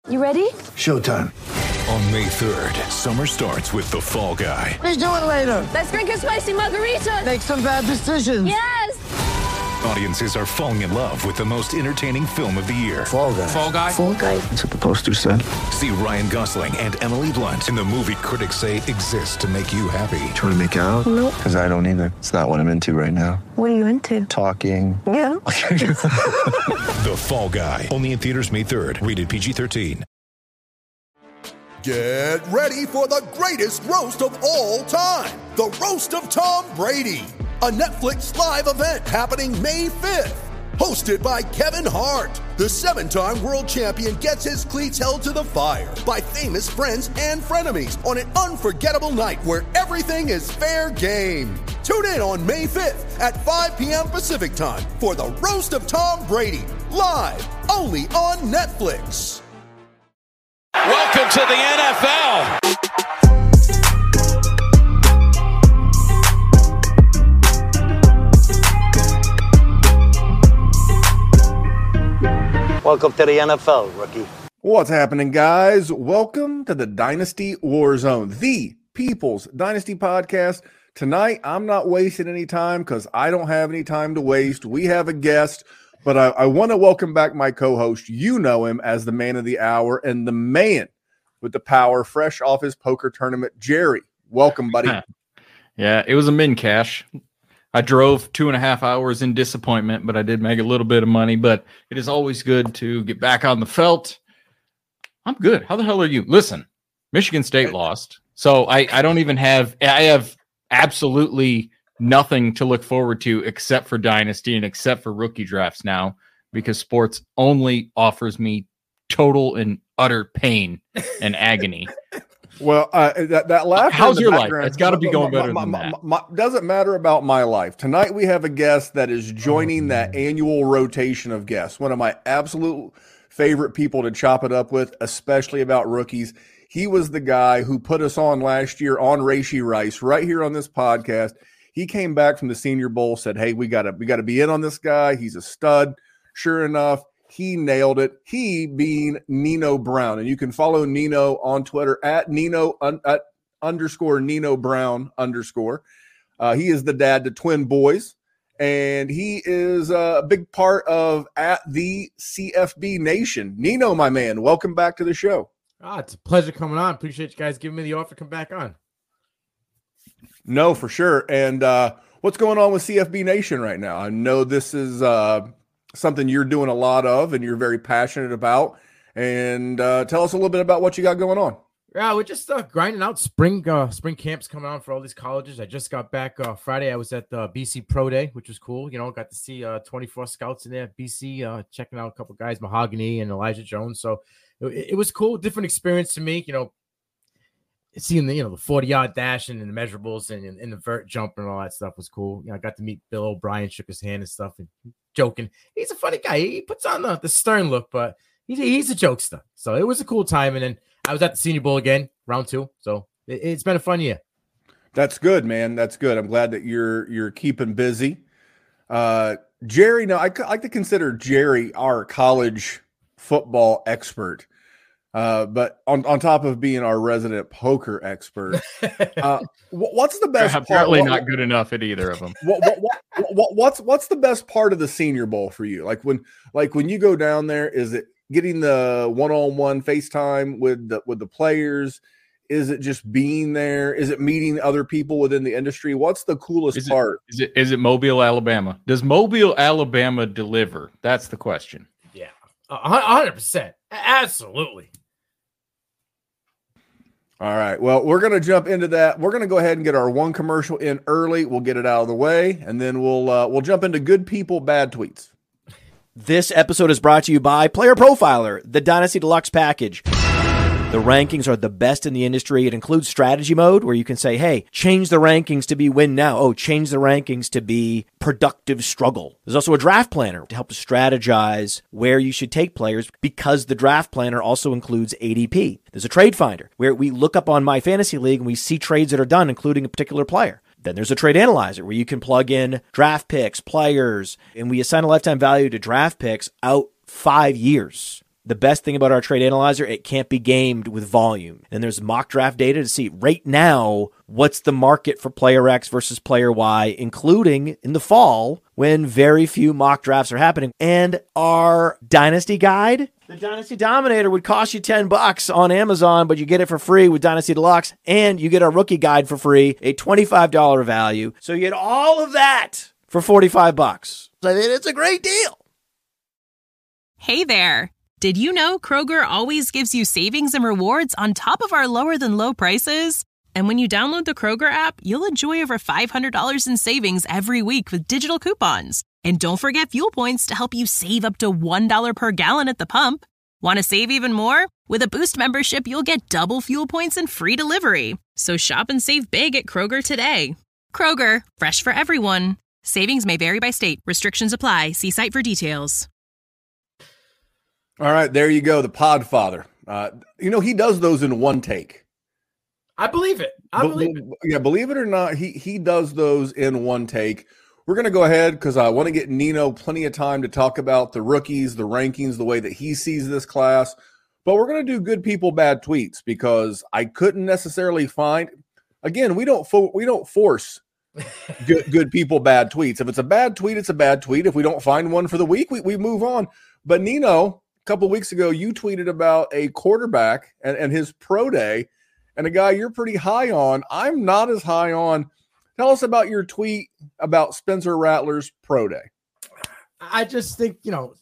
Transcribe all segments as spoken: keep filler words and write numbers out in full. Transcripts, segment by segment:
You ready? Showtime. On May third, summer starts with The Fall Guy. Let's do it later. Let's drink a spicy margarita. Make some bad decisions. Yes! Audiences are falling in love with the most entertaining film of the year. Fall Guy. Fall Guy? Fall Guy. That's what the poster said. See Ryan Gosling and Emily Blunt in the movie critics say exists to make you happy. Trying to make it out? Nope. Because I don't either. It's not what I'm into right now. What are you into? Talking. Yeah. The Fall Guy. Only in theaters May third. Rated P G thirteen. Get ready for the greatest roast of all time. The Roast of Tom Brady. A Netflix live event happening May fifth. Hosted by Kevin Hart. The seven-time world champion gets his cleats held to the fire by famous friends and frenemies on an unforgettable night where everything is fair game. Tune in on May fifth at five p.m. Pacific time for the Roast of Tom Brady. Live only on Netflix. Welcome to the N F L. Welcome to the N F L, rookie. What's happening, guys? Welcome to the Dynasty Warzone, the People's Dynasty Podcast. Tonight, I'm not wasting any time because I don't have any time to waste. We have a guest, but I, I want to welcome back my co-host. You know him as the man of the hour and the man with the power, fresh off his poker tournament, Jerry. Welcome, buddy. Yeah, it was a min cash. I drove two and a half hours in disappointment, but I did make a little bit of money. But it is always good to get back on the felt. I'm good. How the hell are you? Listen, Michigan State lost. So I, I don't even have, I have absolutely nothing to look forward to except for Dynasty and except for rookie drafts now, because sports only offers me total and utter pain and agony. Well, uh, that, that laughter. How's your life? background- It's got to be going my- better my- than my- that. my- doesn't matter about my life. Tonight we have a guest that is joining that annual rotation of guests. One of my absolute favorite people to chop it up with, especially about rookies. He was the guy who put us on last year on Raishi Rice right here on this podcast. He came back from the Senior Bowl, said, "Hey, we gotta we gotta be in on this guy. He's a stud." Sure enough, he nailed it. He being Nino Brown. And you can follow Nino on Twitter at Nino un, at underscore Nino Brown underscore. Uh, he is the dad to twin boys. And he is a big part of at the C F B Nation. Nino, my man, welcome back to the show. Ah, it's a pleasure coming on. Appreciate you guys giving me the offer to come back on. No, for sure. And uh, what's going on with C F B Nation right now? I know this is uh, something you're doing a lot of and you're very passionate about. And uh, tell us a little bit about what you got going on. Yeah, we're just uh, grinding out spring uh, spring camps coming on for all these colleges. I just got back uh, Friday. I was at the B C Pro Day, which was cool. You know, got to see uh, twenty-four scouts in there at B C, uh, checking out a couple guys, Mahogany and Elijah Jones. So it, it was cool, different experience to me. You know, seeing the you know the forty-yard dash and the measurables and, and, and the vert jump and all that stuff was cool. You know, I got to meet Bill O'Brien, shook his hand and stuff, and joking. He's a funny guy. He puts on the, the stern look, but he's he's a jokester. So it was a cool time. And then I was at the Senior Bowl again, round two. So it, it's been a fun year. That's good, man. That's good. I'm glad that you're you're keeping busy. Uh, Jerry, no, I, I like to consider Jerry our college football expert. Uh, but on, on top of being our resident poker expert, uh, what's the best part? Apparently what, not good enough at either of them. What, what, what, what, what's what's the best part of the Senior Bowl for you? Like when like when you go down there, is it getting the one-on-one FaceTime with the with the players? Is it just being there? Is it meeting other people within the industry? What's the coolest Is it, part? Is it is it Mobile, Alabama? Does Mobile, Alabama deliver? That's the question. Yeah, a hundred percent, absolutely. All right. Well, we're going to jump into that. We're going to go ahead and get our one commercial in early. We'll get it out of the way, and then we'll uh, we'll jump into good people, bad tweets. This episode is brought to you by Player Profiler, the Dynasty Deluxe package. The rankings are the best in the industry. It includes strategy mode where you can say, hey, change the rankings to be win now. Oh, change the rankings to be productive struggle. There's also a draft planner to help to strategize where you should take players because the draft planner also includes A D P. There's a trade finder where we look up on My Fantasy League and we see trades that are done, including a particular player. Then there's a trade analyzer where you can plug in draft picks, players, and we assign a lifetime value to draft picks out five years. The best thing about our trade analyzer, it can't be gamed with volume. And there's mock draft data to see right now what's the market for player X versus player Y, including in the fall when very few mock drafts are happening. And our Dynasty Guide, the Dynasty Dominator, would cost you ten bucks on Amazon, but you get it for free with Dynasty Deluxe, and you get our rookie guide for free, a twenty-five dollars value. So you get all of that for forty-five bucks. I mean, it's a great deal. Hey there. Did you know Kroger always gives you savings and rewards on top of our lower than low prices? And when you download the Kroger app, you'll enjoy over five hundred dollars in savings every week with digital coupons. And don't forget fuel points to help you save up to one dollar per gallon at the pump. Want to save even more? With a Boost membership, you'll get double fuel points and free delivery. So shop and save big at Kroger today. Kroger, fresh for everyone. Savings may vary by state. Restrictions apply. See site for details. All right, there you go. The Podfather. Uh, you know, he does those in one take. I believe it. I Be- believe it. Yeah, believe it or not, he he does those in one take. We're going to go ahead because I want to get Nino plenty of time to talk about the rookies, the rankings, the way that he sees this class. But we're going to do good people, bad tweets because I couldn't necessarily find. Again, we don't fo- we don't force good good people, bad tweets. If it's a bad tweet, it's a bad tweet. If we don't find one for the week, we, we move on. But Nino, a couple of weeks ago, you tweeted about a quarterback and, and his pro day, and a guy you're pretty high on. I'm not as high on. Tell us about your tweet about Spencer Rattler's pro day. I just think, you know,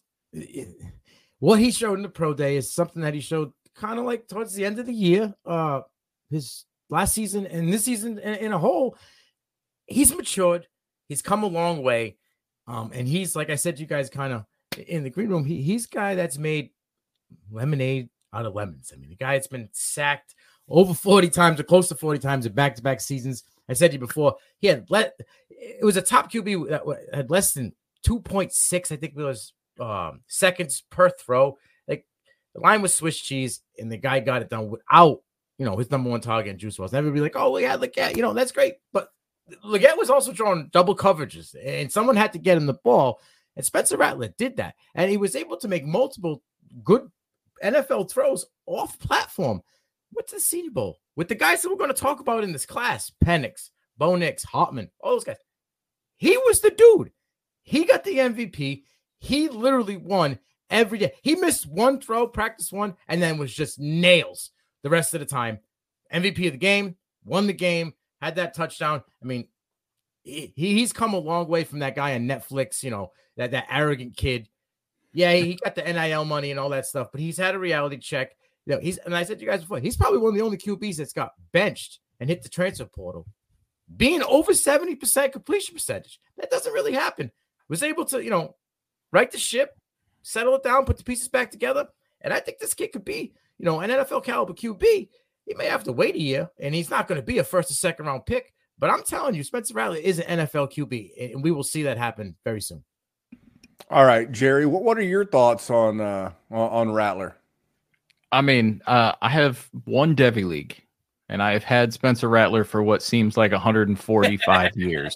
what he showed in the pro day is something that he showed kind of like towards the end of the year, uh, his last season and this season in, in a whole. He's matured. He's come a long way. Um, and he's, like I said to you guys kind of in the green room, he, he's a guy that's made lemonade out of lemons. I mean, the guy that's been sacked over forty times or close to forty times in back-to-back seasons. I said to you before, he had let it was a top Q B that had less than two point six, I think it was um, seconds per throw. Like the line was Swiss cheese, and the guy got it done without, you know, his number one target and Juice was. Everybody like, oh yeah, look at, you know, that's great. But Leggett was also drawing double coverages, and someone had to get him the ball. And Spencer Rattler did that, and he was able to make multiple good N F L throws off platform. What's the Senior Bowl with the guys that we're going to talk about in this class? Penix, Bo Nix, Hartman, all those guys. He was the dude. He got the M V P. He literally won every day. He missed one throw, practice one, and then was just nails the rest of the time. M V P of the game, won the game, had that touchdown. I mean, he, he's come a long way from that guy on Netflix, you know, that, that arrogant kid. Yeah, he got the N I L money and all that stuff, but he's had a reality check. You know, he's, and I said to you guys before, he's probably one of the only Q Bs that's got benched and hit the transfer portal. Being over seventy percent completion percentage, that doesn't really happen. Was able to, you know, right the ship, settle it down, put the pieces back together. And I think this kid could be, you know, an N F L caliber Q B. He may have to wait a year, and he's not going to be a first or second round pick. But I'm telling you, Spencer Rattler is an N F L Q B, and we will see that happen very soon. All right, Jerry, what, what are your thoughts on uh, on, on Rattler? I mean, uh, I have one Devy League, and I have had Spencer Rattler for what seems like one hundred forty-five years.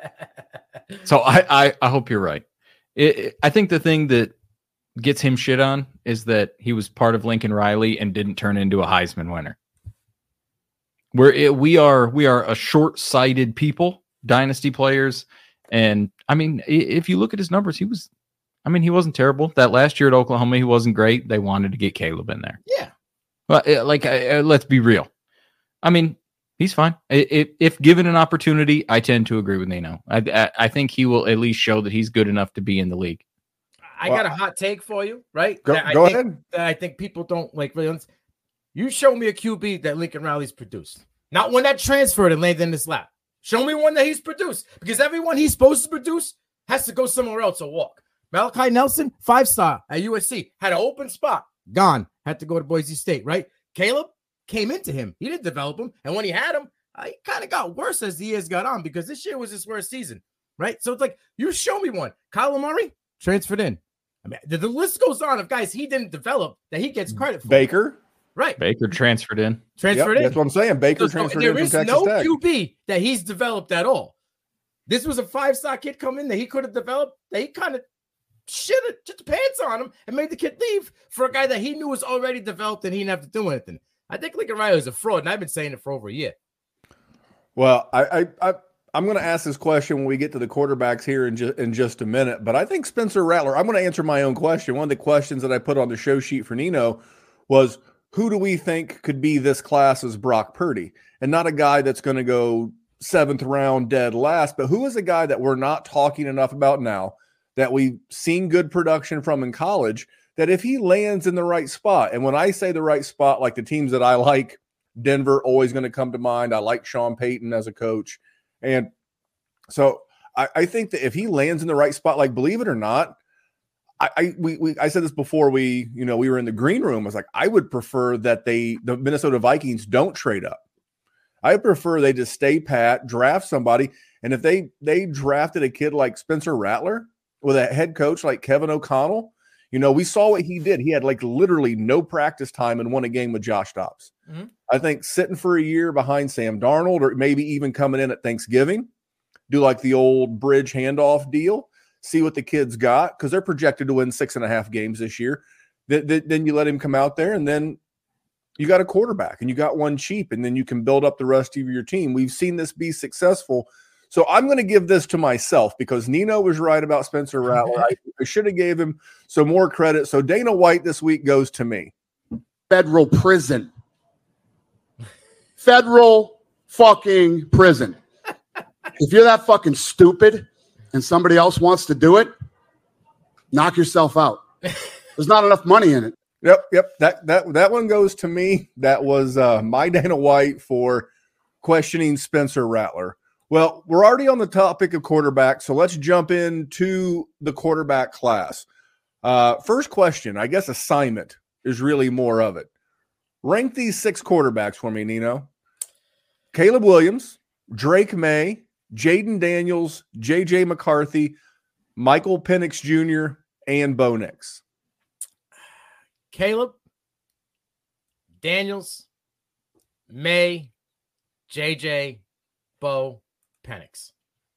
So I, I, I hope you're right. It, it, I think the thing that gets him shit on is that he was part of Lincoln Riley and didn't turn into a Heisman winner. We're, it, we are we are a short-sighted people, dynasty players. And, I mean, if you look at his numbers, he was I mean, he wasn't terrible. That last year at Oklahoma, he wasn't great. They wanted to get Caleb in there. Yeah. But uh, like, uh, let's be real. I mean, he's fine. If, if given an opportunity, I tend to agree with Nino. I, I, I think he will at least show that he's good enough to be in the league. I got a hot take for you, right? Go, that go I think, ahead. That I think people don't like really understand. You show me a Q B that Lincoln Riley's produced. Not one that transferred and landed in his lap. Show me one that he's produced. Because everyone he's supposed to produce has to go somewhere else or walk. Malachi Nelson, five-star at U S C, had an open spot, gone, had to go to Boise State, right? Caleb came into him. He didn't develop him. And when he had him, uh, he kind of got worse as the years got on because this year was his worst season, right? So it's like, you show me one. Kyler Murray transferred in. I mean, the, the list goes on of guys he didn't develop that he gets credit for. Baker. Right. Baker transferred in. Transferred yep, in. That's what I'm saying. Baker so, transferred so in from Texas no Tech. Q B that he's developed at all. This was a five-star kid come in that he could have developed. That he kind of shit, shit the pants on him and made the kid leave for a guy that he knew was already developed and he didn't have to do anything. I think Lincoln Riley is a fraud, and I've been saying it for over a year. Well, I, I, I I'm going to ask this question when we get to the quarterbacks here in, ju- in just a minute, but I think Spencer Rattler, I'm going to answer my own question. One of the questions that I put on the show sheet for Nino was, who do we think could be this class's Brock Purdy? And not a guy that's going to go seventh round dead last, but who is a guy that we're not talking enough about now, that we've seen good production from in college, that if he lands in the right spot, and when I say the right spot, like the teams that I like, Denver always going to come to mind. I like Sean Payton as a coach. And so I, I think that if he lands in the right spot, like, believe it or not, I, I we, we I said this before we, you know, we were in the green room. I was like, I would prefer that they, the Minnesota Vikings don't trade up. I prefer they just stay pat, draft somebody. And if they, they drafted a kid like Spencer Rattler with a head coach like Kevin O'Connell, you know, we saw what he did. He had like literally no practice time and won a game with Josh Dobbs. Mm-hmm. I think sitting for a year behind Sam Darnold, or maybe even coming in at Thanksgiving, do like the old bridge handoff deal, see what the kids got, because they're projected to win six and a half games this year. Th- th- then you let him come out there, and then you got a quarterback, and you got one cheap, and then you can build up the rest of your team. We've seen this be successful. So I'm going to give this to myself because Nino was right about Spencer Rattler. I, I should have gave him some more credit. So Dana White this week goes to me. Federal prison. Federal fucking prison. If you're that fucking stupid and somebody else wants to do it, knock yourself out. There's not enough money in it. Yep, yep. That that that one goes to me. That was uh, my Dana White for questioning Spencer Rattler. Well, we're already on the topic of quarterback, so let's jump into the quarterback class. Uh, first question, I guess assignment is really more of it. Rank these six quarterbacks for me, Nino. Caleb Williams, Drake May, Jaden Daniels, J J McCarthy, Michael Penix Junior, and Bo Nix. Caleb, Daniels, May, J J, Bo, Penix.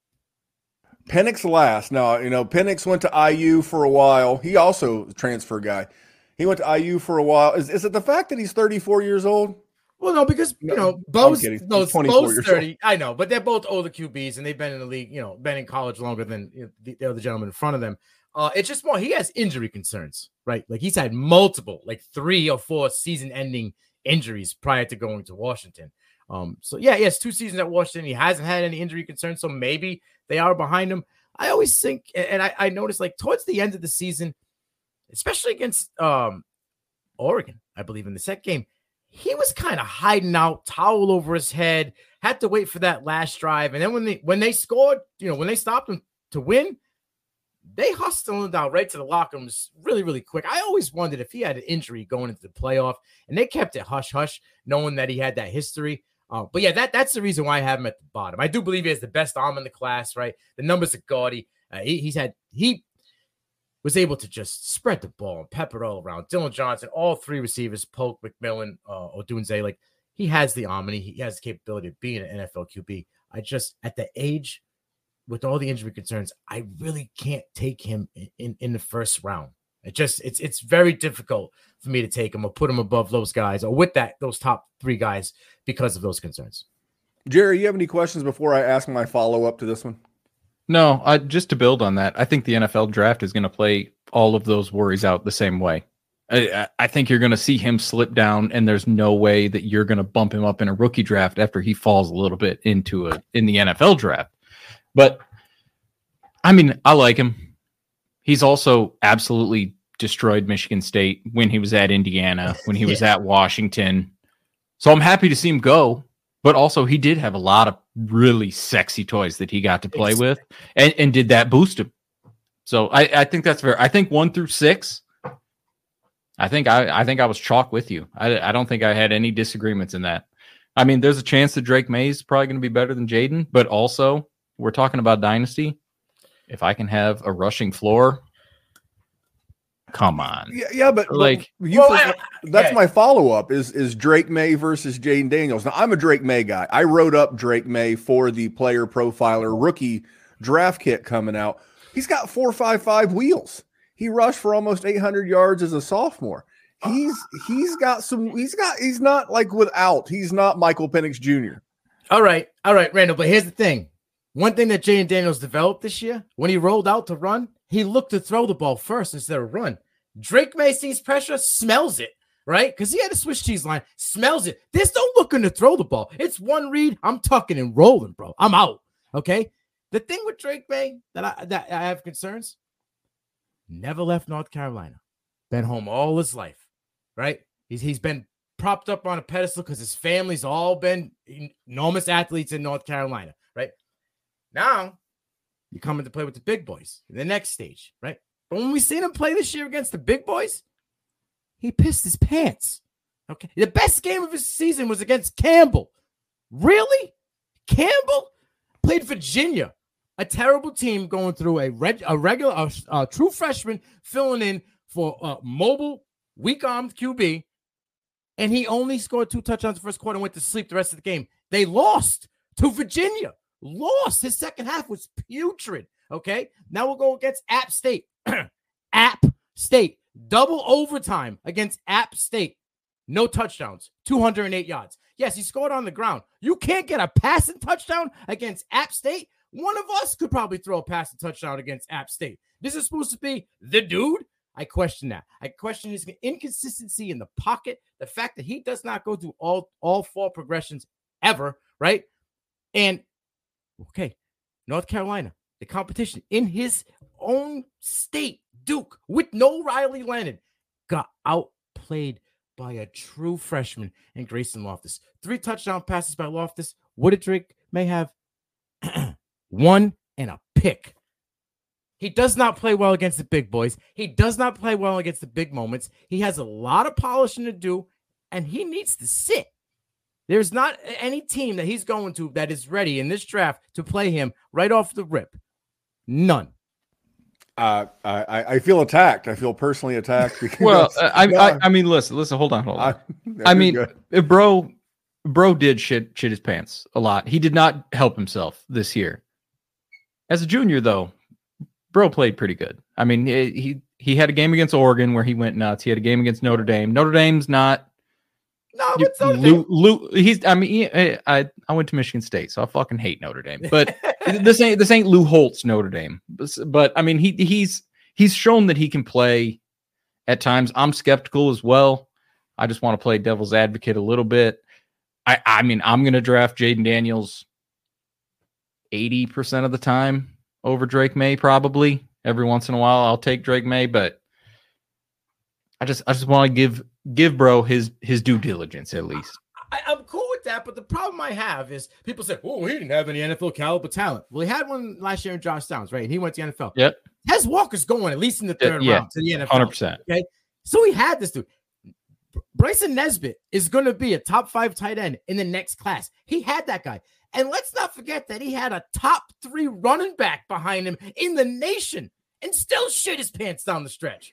Penix last. Now, you know, Penix went to I U for a while. He also a transfer guy. He went to I U for a while. Is, is it the fact that he's thirty-four years old? Well, no, because, you know, Bo's, no, Bo's thirty. I know, but they're both older Q Bs, and they've been in the league, you know, been in college longer than you know, the, the other gentleman in front of them. Uh, it's just more, he has injury concerns, right? Like, he's had multiple, like three or four season-ending injuries prior to going to Washington. Um, so yeah, he has two seasons at Washington. He hasn't had any injury concerns, so maybe they are behind him. I always think, and I, I noticed like towards the end of the season, especially against um, Oregon, I believe in the second game, he was kind of hiding out, towel over his head, had to wait for that last drive. And then when they, when they scored, you know, when they stopped him to win, they hustled him down right to the locker room really, really quick. I always wondered if he had an injury going into the playoff, and they kept it hush-hush, knowing that he had that history. Uh, but yeah, that that's the reason why I have him at the bottom. I do believe he has the best arm in the class, right? The numbers are gaudy. Uh, he, he's had he was able to just spread the ball and pepper it all around. Dylan Johnson, all three receivers, Polk, McMillan, uh, Odunze, like he has the arm and he, he has the capability of being an N F L Q B. I just at the age with all the injury concerns, I really can't take him in, in, in the first round. It just it's it's very difficult for me to take him or put him above those guys or with that those top three guys because of those concerns. Jerry, you have any questions before I ask my follow-up to this one? No, I, just to build on that, I think the N F L draft is going to play all of those worries out the same way. I, I think you're going to see him slip down, and there's no way that you're going to bump him up in a rookie draft after he falls a little bit into a in the N F L draft. But I mean, I like him. He's also absolutely destroyed Michigan State when he was at Indiana, when he was yeah. at Washington. So I'm happy to see him go. But also, he did have a lot of really sexy toys that he got to play with, and, and did that boost him. So I, I think that's fair. I think one through six. I think I, I think I was chalk with you. I, I don't think I had any disagreements in that. I mean, there's a chance that Drake May is probably going to be better than Jaden, but also we're talking about dynasty. If I can have a rushing floor, come on. Yeah, yeah, but like but you, well, I, that's yeah. my follow-up is is Drake May versus Jaden Daniels. Now, I'm a Drake May guy. I wrote up Drake May for the Player Profiler rookie draft kit coming out. He's got four five five wheels. he rushed for almost eight hundred yards as a sophomore. He's he's got some. He's got. He's not like without. He's not Michael Penix Junior All right, all right, Randall. But here's the thing: one thing that Jaden Daniels developed this year, when he rolled out to run, he looked to throw the ball first instead of run. Drake May sees pressure, smells it, right? Because he had a Swiss cheese line, smells it. There's no looking to throw the ball. It's one read. I'm tucking and rolling, bro. I'm out. Okay. The thing with Drake May that I that I have concerns. Never left North Carolina. Been home all his life. Right? He's he's been propped up on a pedestal because his family's all been enormous athletes in North Carolina, right? Now, you're coming to play with the big boys in the next stage, right? But when we seen him play this year against the big boys, he pissed his pants. Okay. The best game of his season was against Campbell. Really? Campbell played Virginia, a terrible team going through a, reg, a regular, a, a true freshman filling in for a mobile weak-armed Q B, and he only scored two touchdowns in the first quarter and went to sleep the rest of the game. They lost to Virginia. Lost. His second half was putrid, okay? Now we'll go against App State. App State. Double overtime against App State. No touchdowns. two hundred eight yards. Yes, he scored on the ground. You can't get a passing touchdown against App State. One of us could probably throw a passing touchdown against App State. This is supposed to be the dude. I question that. I question his inconsistency in the pocket, the fact that he does not go through all, all four progressions ever, right? And, okay, North Carolina, the competition in his own state, Duke, with no Riley Leonard, got outplayed by a true freshman in Grayson Loftus. Three touchdown passes by Loftus. What did Drake May have? One and a pick. He does not play well against the big boys. He does not play well against the big moments. He has a lot of polishing to do, and he needs to sit. There's not any team that he's going to that is ready in this draft to play him right off the rip. None. Uh, I, I feel attacked. I feel personally attacked. Because well, I, I I mean, listen, listen, hold on, hold on. I, I mean, good. bro, bro did shit shit his pants a lot. He did not help himself this year. As a junior, though, bro played pretty good. I mean, he, he he had a game against Oregon where he went nuts. He had a game against Notre Dame. Notre Dame's not. No, what's Notre Lou, Lou, he's. I mean, he, I I went to Michigan State, so I fucking hate Notre Dame. But this ain't this ain't Lou Holtz Notre Dame. But, but I mean, he he's he's shown that he can play at times. I'm skeptical as well. I just want to play devil's advocate a little bit. I I mean, I'm gonna draft Jaden Daniels eighty percent of the time over Drake May, probably. Every once in a while I'll take Drake May, but I just I just want to give give bro his his due diligence at least. I, I'm cool with that, but the problem I have is people say, oh, he didn't have any N F L caliber talent. Well, he had one last year in Josh Downs, right? He went to the N F L. Yep. Tez Walker's going at least in the third yeah, round to the N F L. one hundred percent. Okay. So he had this dude. Bryson Nesbitt is going to be a top five tight end in the next class. He had that guy. And let's not forget that he had a top three running back behind him in the nation and still shit his pants down the stretch.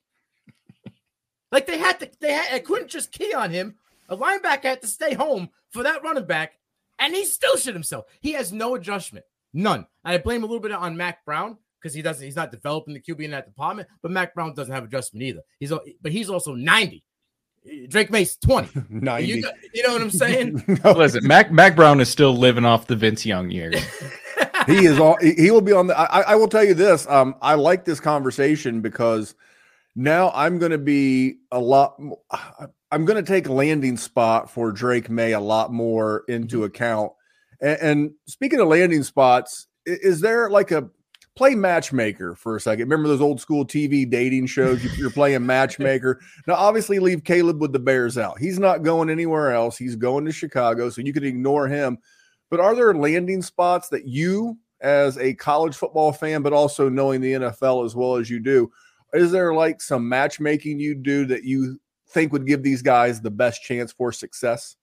Like they had to, they had, they couldn't just key on him. A linebacker had to stay home for that running back, and he still shit himself. He has no adjustment, none. I blame a little bit on Mac Brown because he doesn't, he's not developing the Q B in that department. But Mac Brown doesn't have adjustment either. He's, but he's also ninety. Drake May's twenty. ninety. You, you know what I'm saying? No. Listen, Mac Mac Brown is still living off the Vince Young years. He is all. He will be on the. I, I will tell you this. Um, I like this conversation because now I'm going to be a lot. I'm going to take landing spot for Drake May a lot more into account. And, and speaking of landing spots, is there like a play matchmaker for a second? Remember those old school T V dating shows? You're playing matchmaker. Now, obviously, leave Caleb with the Bears out. He's not going anywhere else. He's going to Chicago, so you can ignore him. But are there landing spots that you, as a college football fan, but also knowing the N F L as well as you do, is there like some matchmaking you do that you think would give these guys the best chance for success?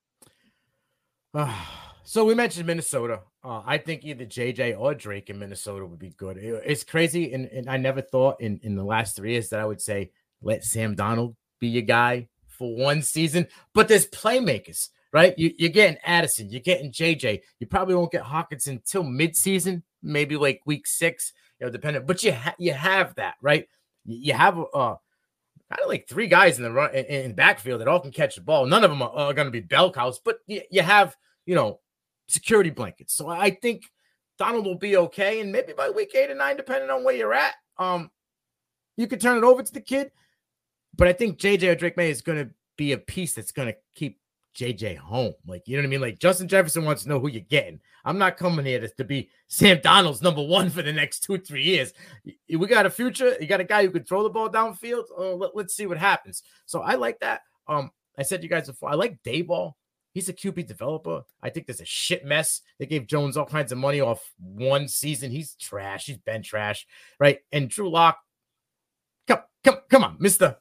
Uh, so we mentioned Minnesota. Uh, I think either J J or Drake in Minnesota would be good. It, it's crazy, and, and I never thought in, in the last three years that I would say, let Sam Darnold be your guy for one season. But there's playmakers, right? You, you're getting Addison. You're getting J J. You probably won't get Hawkinson until midseason, maybe like week six, you know, depending. But you, ha- you have that, right? You have uh, kind of like three guys in the run in, in backfield that all can catch the ball. None of them are, are going to be bell cows, but you, you have, you know, security blankets. So I think Donald will be okay. And maybe by week eight or nine, depending on where you're at, um, you could turn it over to the kid. But I think J J or Drake May is going to be a piece that's going to keep J J home. Like, you know what I mean? Like, Justin Jefferson wants to know who you're getting. I'm not coming here to, to be Sam Donald's number one for the next two, three years. We got a future. You got a guy who can throw the ball downfield. Oh, let, let's see what happens. So I like that. Um, I said to you guys before, I like Dayball. He's a Q B developer. I think there's a shit mess. They gave Jones all kinds of money off one season. He's trash. He's been trash, right? And Drew Lock, come, come, come on, Mister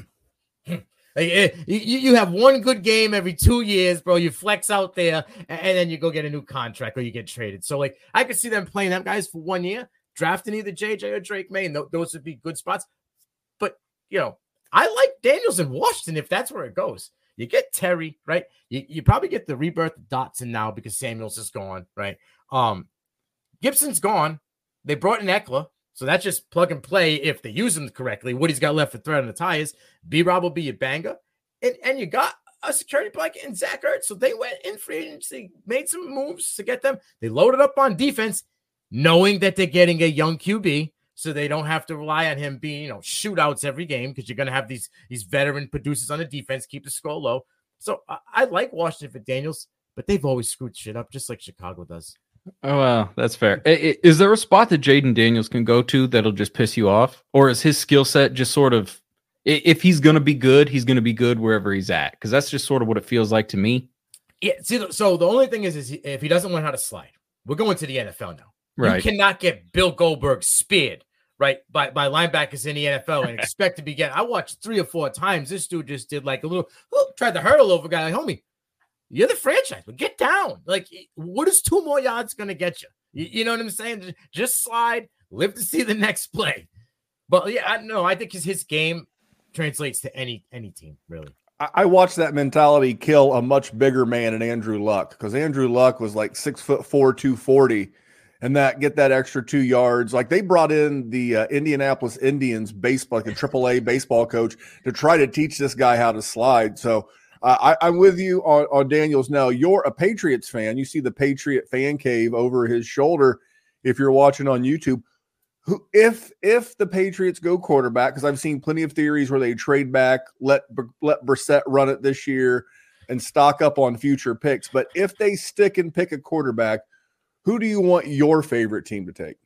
You, you have one good game every two years, bro. You flex out there, and then you go get a new contract or you get traded. So, like, I could see them playing them guys for one year, drafting either J J or Drake May, and th- those would be good spots. But, you know, I like Daniels in Washington if that's where it goes. You get Terry, right? You, you probably get the rebirth of Dotson now because Samuels is gone, right? Um, Gibson's gone. They brought in Eckler. So that's just plug and play if they use him correctly. What he's got left for thread on the tires. B-Rob will be your banger. And, and you got a security blanket in Zach Ertz. So they went in free agency, made some moves to get them. They loaded up on defense, knowing that they're getting a young Q B, so they don't have to rely on him being, you know, shootouts every game because you're going to have these, these veteran producers on the defense, keep the score low. So I, I like Washington for Daniels, but they've always screwed shit up just like Chicago does. Oh, wow. That's fair. Is there a spot that Jaden Daniels can go to that'll just piss you off? Or is his skill set just sort of, if he's going to be good, he's going to be good wherever he's at? Because that's just sort of what it feels like to me. Yeah. See, so the only thing is, is if he doesn't learn how to slide, we're going to the N F L now. Right. You cannot get Bill Goldberg speared, right, by, by linebackers in the N F L and expect to be getting. I watched three or four times. This dude just did like a little, oh, tried to hurdle over a guy like, homie, you're the franchise, but get down. Like, what is two more yards going to get you? you? You know what I'm saying? Just slide, live to see the next play. But yeah, I no, I think his, his game translates to any any team, really. I, I watched that mentality kill a much bigger man in Andrew Luck because Andrew Luck was like six foot four, two forty, and that get that extra two yards. Like they brought in the uh, Indianapolis Indians baseball, like a triple A baseball coach, to try to teach this guy how to slide. So. Uh, I, I'm with you on, on Daniels. Now, you're a Patriots fan. You see the Patriot fan cave over his shoulder if you're watching on YouTube. Who, if if the Patriots go quarterback, because I've seen plenty of theories where they trade back, let let Brissett run it this year, and stock up on future picks. But if they stick and pick a quarterback, who do you want your favorite team to take?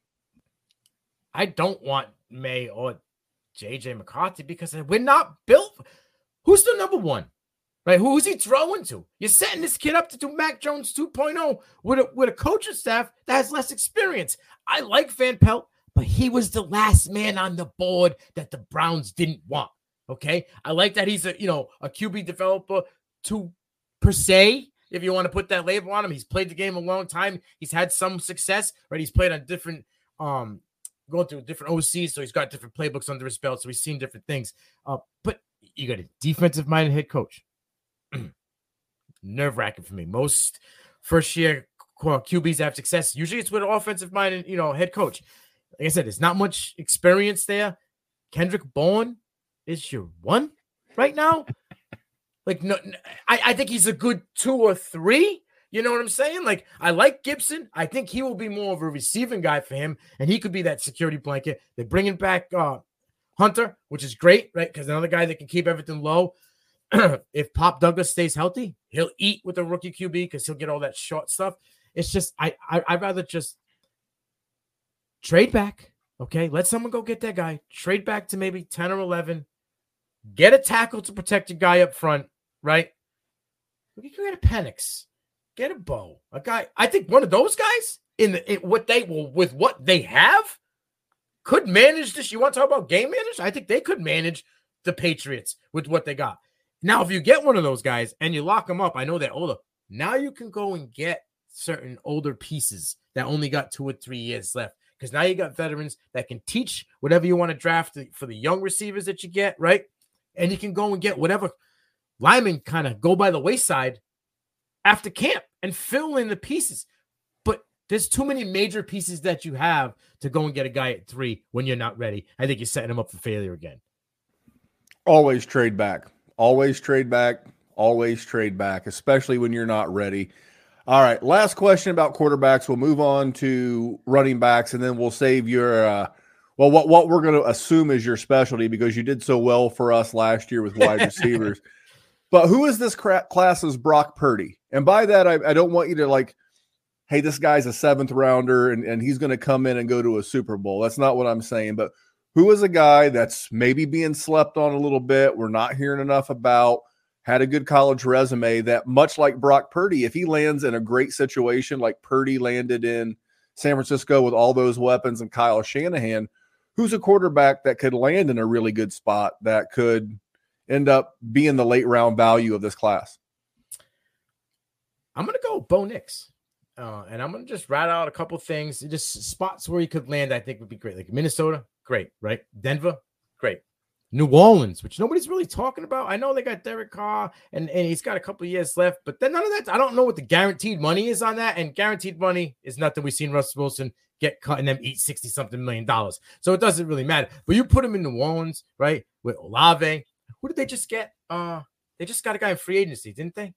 I don't want May or J J McCarthy because we're not built. Who's the number one? Right, who's he throwing to? You're setting this kid up to do Mac Jones two point oh with a, with a coaching staff that has less experience. I like Van Pelt, but he was the last man on the board that the Browns didn't want, okay? I like that he's a, you know, a Q B developer to per se, if you want to put that label on him. He's played the game a long time. He's had some success, right? He's played on different, um, going through different O Cs, so he's got different playbooks under his belt, so he's seen different things. Uh, but you got a defensive-minded head coach. Nerve-wracking for me. Most first-year Q Bs have success. Usually it's with an offensive-minded, you know, head coach. Like I said, there's not much experience there. Kendrick Bourne is your one right now. Like, no, I, I think he's a good two or three. You know what I'm saying? Like, I like Gibson. I think he will be more of a receiving guy for him, and he could be that security blanket. They're bringing back uh, Hunter, which is great, right? Because another guy that can keep everything low. If Pop Douglas stays healthy, he'll eat with a rookie Q B because he'll get all that short stuff. It's just, I, I, I'd rather just trade back. Okay, let someone go get that guy. Trade back to maybe ten or eleven. Get a tackle to protect your guy up front, right? You can get a Penix, get a Bo, a guy. I think one of those guys in, the, in what they will with what they have could manage this. You want to talk about game managers? I think they could manage the Patriots with what they got. Now, if you get one of those guys and you lock them up, I know they're older. Now you can go and get certain older pieces that only got two or three years left. Because now you got veterans that can teach whatever you want to draft for the young receivers that you get, right? And you can go and get whatever linemen kind of go by the wayside after camp and fill in the pieces. But There's too many major pieces that you have to go and get a guy at three when you're not ready. I think you're setting him up for failure again. Always trade back. Always trade back. Always trade back, especially when you're not ready. All right, last question about quarterbacks. We'll move on to running backs, and then we'll save your uh, well, what what we're going to assume is your specialty because you did so well for us last year with wide receivers. But who is this cra- class's Brock Purdy? And by that, I, I don't want you to like, hey, this guy's a seventh rounder and, and he's going to come in and go to a Super Bowl. That's not what I'm saying. But who is a guy that's maybe being slept on a little bit, we're not hearing enough about, had a good college resume that, much like Brock Purdy, if he lands in a great situation like Purdy landed in San Francisco with all those weapons and Kyle Shanahan, who's a quarterback that could land in a really good spot that could end up being the late round value of this class? I'm going to go Bo Nix. Uh, and I'm going to just rat out a couple things. Just spots where he could land, I think would be great. Like Minnesota, great, right? Denver, great. New Orleans, which nobody's really talking about. I know they got Derek Carr, and, and he's got a couple of years left, but then none of that. I don't know what the guaranteed money is on that, and guaranteed money is nothing. We've seen Russell Wilson get cut and them eat sixty-something million dollars. So it doesn't really matter. But you put him in New Orleans, right, with Olave. Who did they just get? Uh, They just got a guy in free agency, didn't they?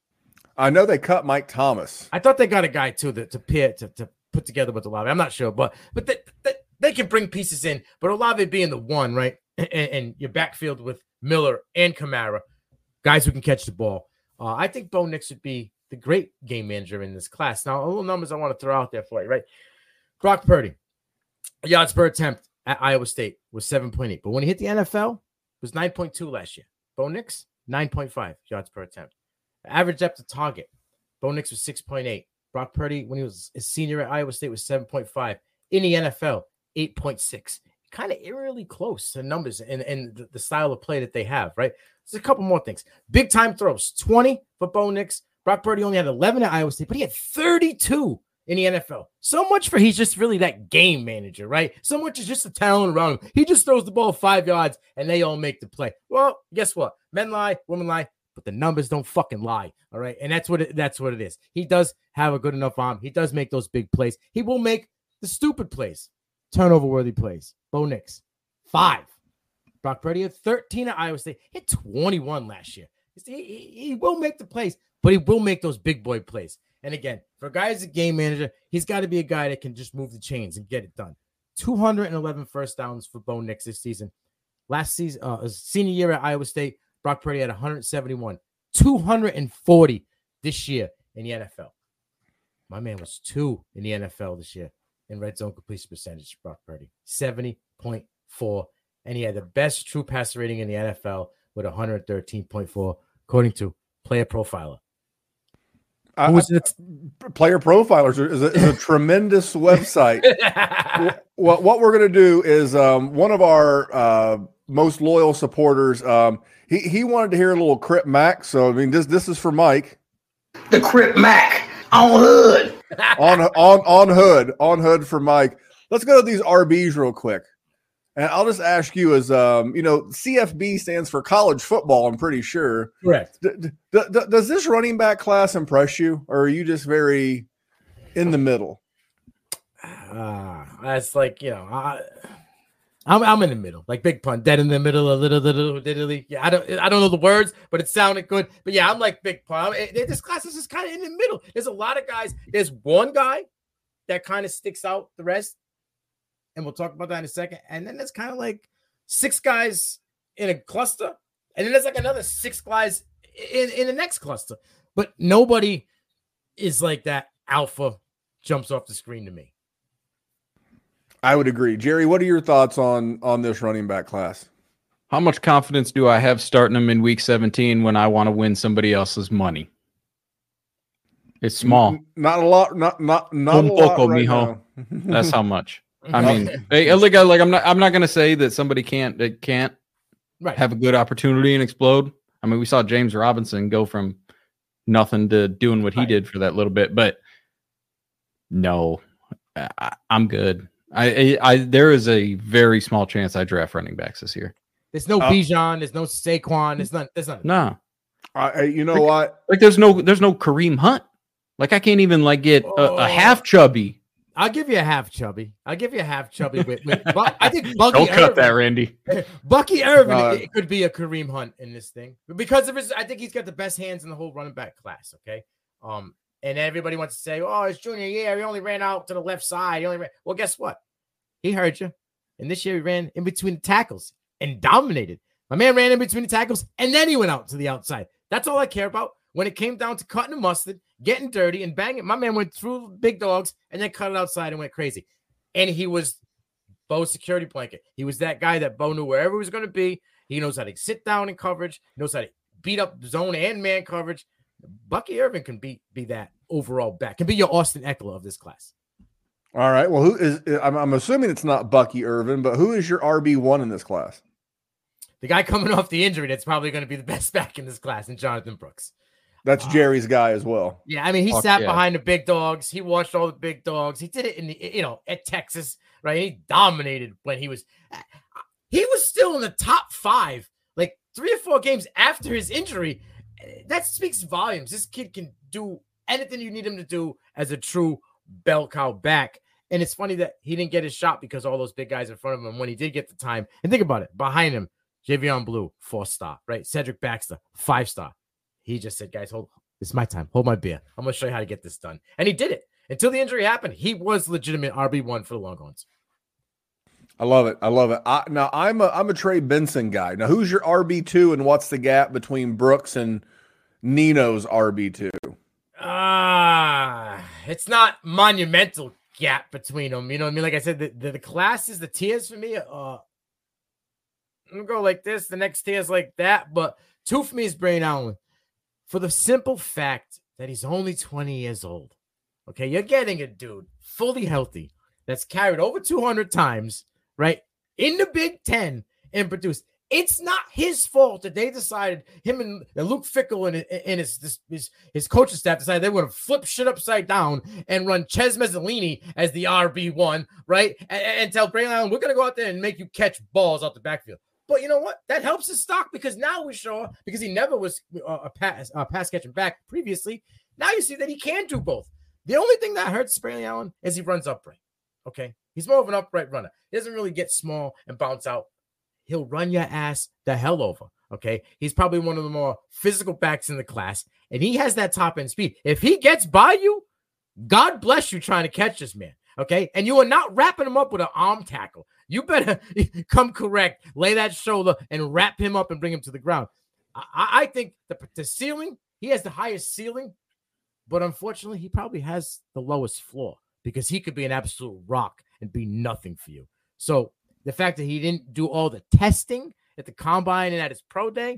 I know they cut Mike Thomas. I thought they got a guy, too, that to pair, to, to put together with Olave. I'm not sure, but but they, they, they can bring pieces in. But Olave being the one, right, and, and your backfield with Miller and Kamara, guys who can catch the ball. Uh, I think Bo Nix would be the great game manager in this class. Now, a little numbers I want to throw out there for you, right? Brock Purdy, yards per attempt at Iowa State was seven point eight. But when he hit the N F L, it was nine point two last year. Bo Nix, nine point five yards per attempt. Average depth of target, Bo Nix was six point eight. Brock Purdy, when he was a senior at Iowa State, was seven point five. In the N F L, eight point six. Kind of eerily close to numbers and, and the, the style of play that they have, right? There's a couple more things. Big time throws, twenty for Bo Nix. Brock Purdy only had eleven at Iowa State, but he had thirty-two in the N F L. So much for he's just really that game manager, right? So much is just the talent around him. He just throws the ball five yards and they all make the play. Well, guess what? Men lie, women lie, but the numbers don't fucking lie, all right? And that's what it, that's what it is. He does have a good enough arm. He does make those big plays. He will make the stupid plays, turnover-worthy plays. Bo Nix, five. Brock Purdy had thirteen at Iowa State. He had twenty-one last year. He, he, he will make the plays, but he will make those big boy plays. And again, for a guy as a game manager, he's got to be a guy that can just move the chains and get it done. two hundred eleven first downs for Bo Nix this season. Last season, uh, his senior year at Iowa State, Brock Purdy had one hundred seventy-one. two hundred forty this year in the N F L. My man was two in the N F L this year in red zone completion percentage, Brock Purdy, seventy point four. And he had the best true passer rating in the N F L with one hundred thirteen point four, according to Player Profiler. I, I, Player Profilers is a, is a tremendous website. What what we're going to do is um, one of our uh, most loyal supporters. Um, he he wanted to hear a little Crip Mac. So I mean, this this is for Mike. The Crip Mac on hood, on on on hood on hood for Mike. Let's go to these R Bs real quick. And I'll just ask you as, um, you know, C F B stands for college football, I'm pretty sure. Correct. D- d- d- does this running back class impress you, or are you just very in the middle? Uh, that's like, you know, I, I'm I'm in the middle, like Big Pun, dead in the middle, a little, little, little. Yeah, I don't, I don't know the words, but it sounded good. But yeah, I'm like Big Pun. It, it, this class is just kind of in the middle. There's a lot of guys. There's one guy that kind of sticks out the rest. And we'll talk about that in a second. And then there's kind of like six guys in a cluster. And then there's like another six guys in, in the next cluster. But nobody is like that alpha jumps off the screen to me. I would agree. Jerry, what are your thoughts on, on this running back class? How much confidence do I have starting them in week seventeen when I want to win somebody else's money? It's small. Not a lot. Not not not Un a lot poco, right mijo. now. That's how much. I mean, hey, like, like I'm not, I'm not going to say that somebody can't, that can't right. have a good opportunity and explode. I mean, we saw James Robinson go from nothing to doing what he right. did for that little bit, but no, I, I'm good. I, I, I, there is a very small chance I draft running backs this year. There's no uh, Bijan, there's no Saquon, there's not, there's not. No, I, you know like, what? Like, there's no, there's no Kareem Hunt. Like I can't even like get a, Oh. a half chubby. I'll give you a half chubby. I'll give you a half chubby with, with but I think Bucky Don't cut Irvin, that, Randy. Bucky Irvin Uh, it could be a Kareem Hunt in this thing because of his. I think he's got the best hands in the whole running back class. Okay, um, and everybody wants to say, "Oh, it's junior year. He only ran out to the left side. He only ran." Well, guess what? He heard you, and this year he ran in between the tackles and dominated. My man ran in between the tackles, and then he went out to the outside. That's all I care about. When it came down to cutting the mustard, getting dirty, and banging, my man went through big dogs and then cut it outside and went crazy. And he was Bo's security blanket. He was that guy that Bo knew wherever he was going to be. He knows how to sit down in coverage. He knows how to beat up zone and man coverage. Bucky Irvin can be, be that overall back. Can be your Austin Eckler of this class. All right. Well, who is? I'm, I'm assuming it's not Bucky Irvin, but who is your R B one in this class? The guy coming off the injury that's probably going to be the best back in this class, and Jonathan Brooks. That's Jerry's guy as well. Yeah, I mean, he Fuck sat yeah. behind the big dogs. He watched all the big dogs. He did it in the, you know, at Texas, right? He dominated when he was, he was still in the top five, like three or four games after his injury. That speaks volumes. This kid can do anything you need him to do as a true bell cow back. And it's funny that he didn't get his shot because all those big guys in front of him when he did get the time. And think about it, behind him, Javion Blue, four star, right? Cedric Baxter, five star. He just said, guys, hold, it's my time. Hold my beer. I'm going to show you how to get this done. And he did it. Until the injury happened, he was legitimate R B one for the Longhorns. I love it. I love it. I, now, I'm a I'm a Trey Benson guy. Now, who's your R B two, and what's the gap between Brooks and Nino's R B two? Ah, uh, it's not monumental gap between them. You know what I mean? Like I said, the, the, the classes, the tiers for me, uh, I'm going to go like this. The next tier is like that. But two for me is Brain Allen. For the simple fact that he's only twenty years old. Okay, you're getting a dude fully healthy that's carried over two hundred times, right, in the Big Ten and produced. It's not his fault that they decided, him and, and Luke Fickell and, and his, his, his, his coaching staff decided they were going to flip shit upside down and run Ches Mazzolini as the R B one, right, and, and tell Braylon Allen, we're going to go out there and make you catch balls out the backfield. But you know what? That helps his stock because now we're sure, because he never was uh, a pass, uh, pass catching back previously. Now you see that he can do both. The only thing that hurts Braylon Allen is he runs upright. Okay. He's more of an upright runner. He doesn't really get small and bounce out. He'll run your ass the hell over. Okay. He's probably one of the more physical backs in the class, and he has that top end speed. If he gets by you, God bless you trying to catch this man. Okay. And you are not wrapping him up with an arm tackle. You better come correct, lay that shoulder, and wrap him up and bring him to the ground. I, I think the, the ceiling, he has the highest ceiling, but unfortunately, he probably has the lowest floor because he could be an absolute rock and be nothing for you. So the fact that he didn't do all the testing at the combine and at his pro day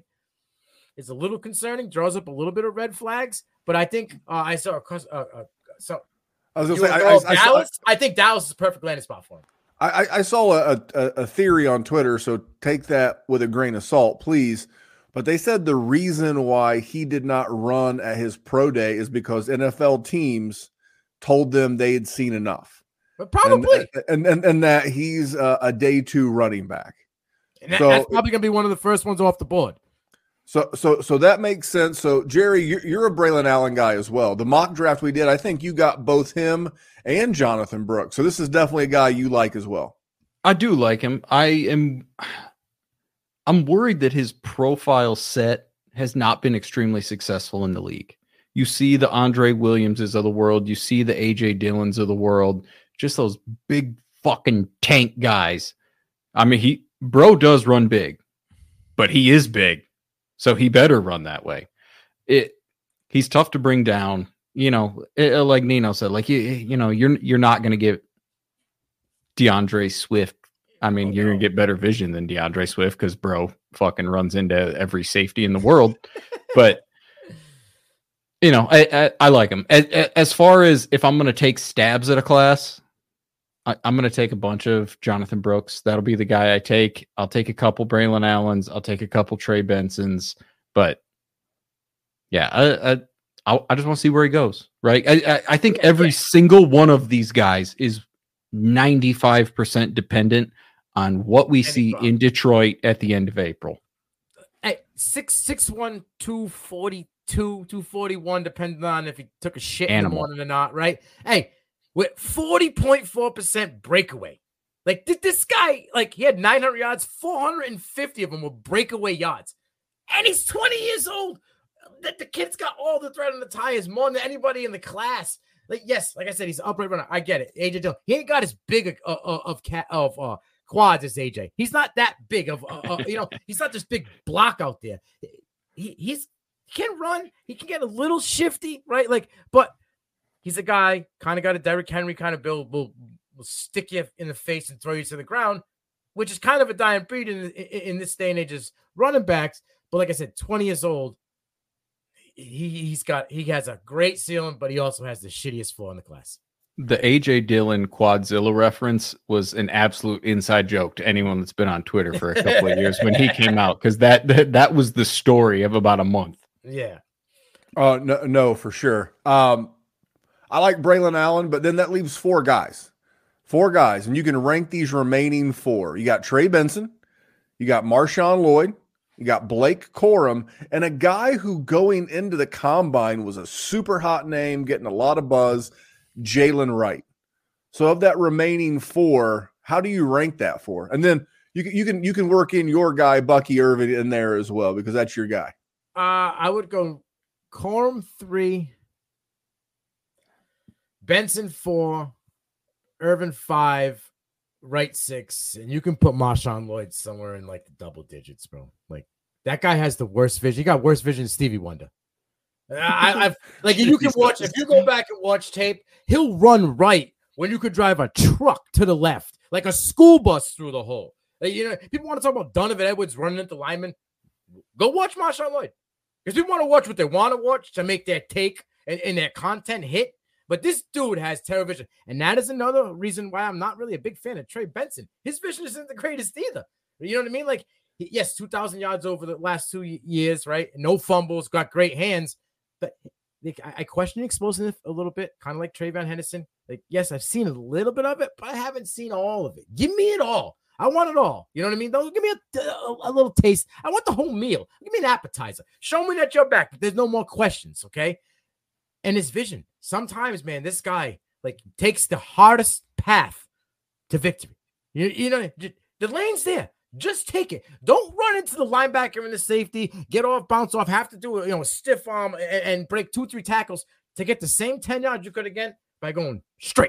is a little concerning, draws up a little bit of red flags. But I think uh, I saw a uh, uh, so. I was going to to say, I, I, I, Dallas. saw, I think Dallas is a perfect landing spot for him. I, I saw a, a, a theory on Twitter, so take that with a grain of salt, please. But they said the reason why he did not run at his pro day is because N F L teams told them they had seen enough. But probably. And and, and, and that he's a, a day two running back. And that, so, that's probably going to be one of the first ones off the board. So so so that makes sense. So, Jerry, you're, you're a Braylon Allen guy as well. The mock draft we did, I think you got both him and Jonathan Brooks. So this is definitely a guy you like as well. I do like him. I am I'm worried that his profile set has not been extremely successful in the league. You see the Andre Williamses of the world. You see the A J Dillons of the world. Just those big fucking tank guys. I mean, he bro does run big, but he is big. So he better run that way. It he's tough to bring down. You know, it, like Nino said, like you, you know, you're you're not going to get DeAndre Swift. I mean, oh, you're no. going to get better vision than DeAndre Swift because bro fucking runs into every safety in the world. But you know, I I, I like him. As, as far as if I'm going to take stabs at a class, I, I'm going to take a bunch of Jonathan Brooks. That'll be the guy I take. I'll take a couple Braylon Allens. I'll take a couple Trey Bensons. But yeah, I I, I, I just want to see where he goes. Right? I I, I think every single one of these guys is ninety-five percent dependent on what we see in Detroit at the end of April. Hey, six six one two forty two, two forty-one, depending on if he took a shit Animal. in the morning or not, right? Hey, with forty point four percent breakaway. Like, did this guy, like, he had nine hundred yards, four hundred fifty of them were breakaway yards. And he's twenty years old. The, the kid's got all the thread on the tires more than anybody in the class. Like, yes, like I said, he's an upright runner. I get it. A J Dillon, he ain't got as big a, uh, uh, of cat of uh, quads as A J. He's not that big of, uh, uh, you know, he's not this big block out there. He he's he can run. He can get a little shifty, right? Like, but he's a guy kind of got a Derrick Henry kind of build. Will will stick you in the face and throw you to the ground, which is kind of a dying breed in in, in this day and age as running backs. But like I said, twenty years old. He, he's got he has a great ceiling, but he also has the shittiest floor in the class. The A J Dillon Quadzilla reference was an absolute inside joke to anyone that's been on Twitter for a couple of years when he came out, because that, that that was the story of about a month. Yeah. Oh, uh, no, no, for sure. Um, I like Braylon Allen, but then that leaves four guys. Four guys, and you can rank these remaining four. You got Trey Benson, you got Marshawn Lloyd, you got Blake Corum, and a guy who going into the combine was a super hot name, getting a lot of buzz, Jalen Wright. So of that remaining four, how do you rank that for? And then you can you can you can work in your guy Bucky Irvin in there as well, because that's your guy. Uh, I would go Corum three, Benson four, Irvin five, Wright six, and you can put Marshawn Lloyd somewhere in like the double digits, bro. Like, that guy has the worst vision. He got worse vision than Stevie Wonder. I, I've like you can watch if you go back and watch tape, he'll run right when you could drive a truck to the left, like a school bus through the hole. Like, you know, people want to talk about Donovan Edwards running into linemen. Go watch Marshawn Lloyd, because people want to watch what they want to watch to make their take and, and their content hit. But this dude has terrible vision. And that is another reason why I'm not really a big fan of Trey Benson. His vision isn't the greatest either. You know what I mean? Like, yes, two thousand yards over the last two years, right? No fumbles, got great hands. But like, I question explosiveness a little bit, kind of like Trayvon Henderson. Like, yes, I've seen a little bit of it, but I haven't seen all of it. Give me it all. I want it all. You know what I mean? Don't give me a, a, a little taste. I want the whole meal. Give me an appetizer. Show me that you're back, but there's no more questions, okay? And his vision. Sometimes, man, this guy like takes the hardest path to victory. You, you know, the lane's there. Just take it. Don't run into the linebacker and the safety, get off, bounce off, have to do a, you know, a stiff arm and, and break two, three tackles to get the same ten yards you could again by going straight.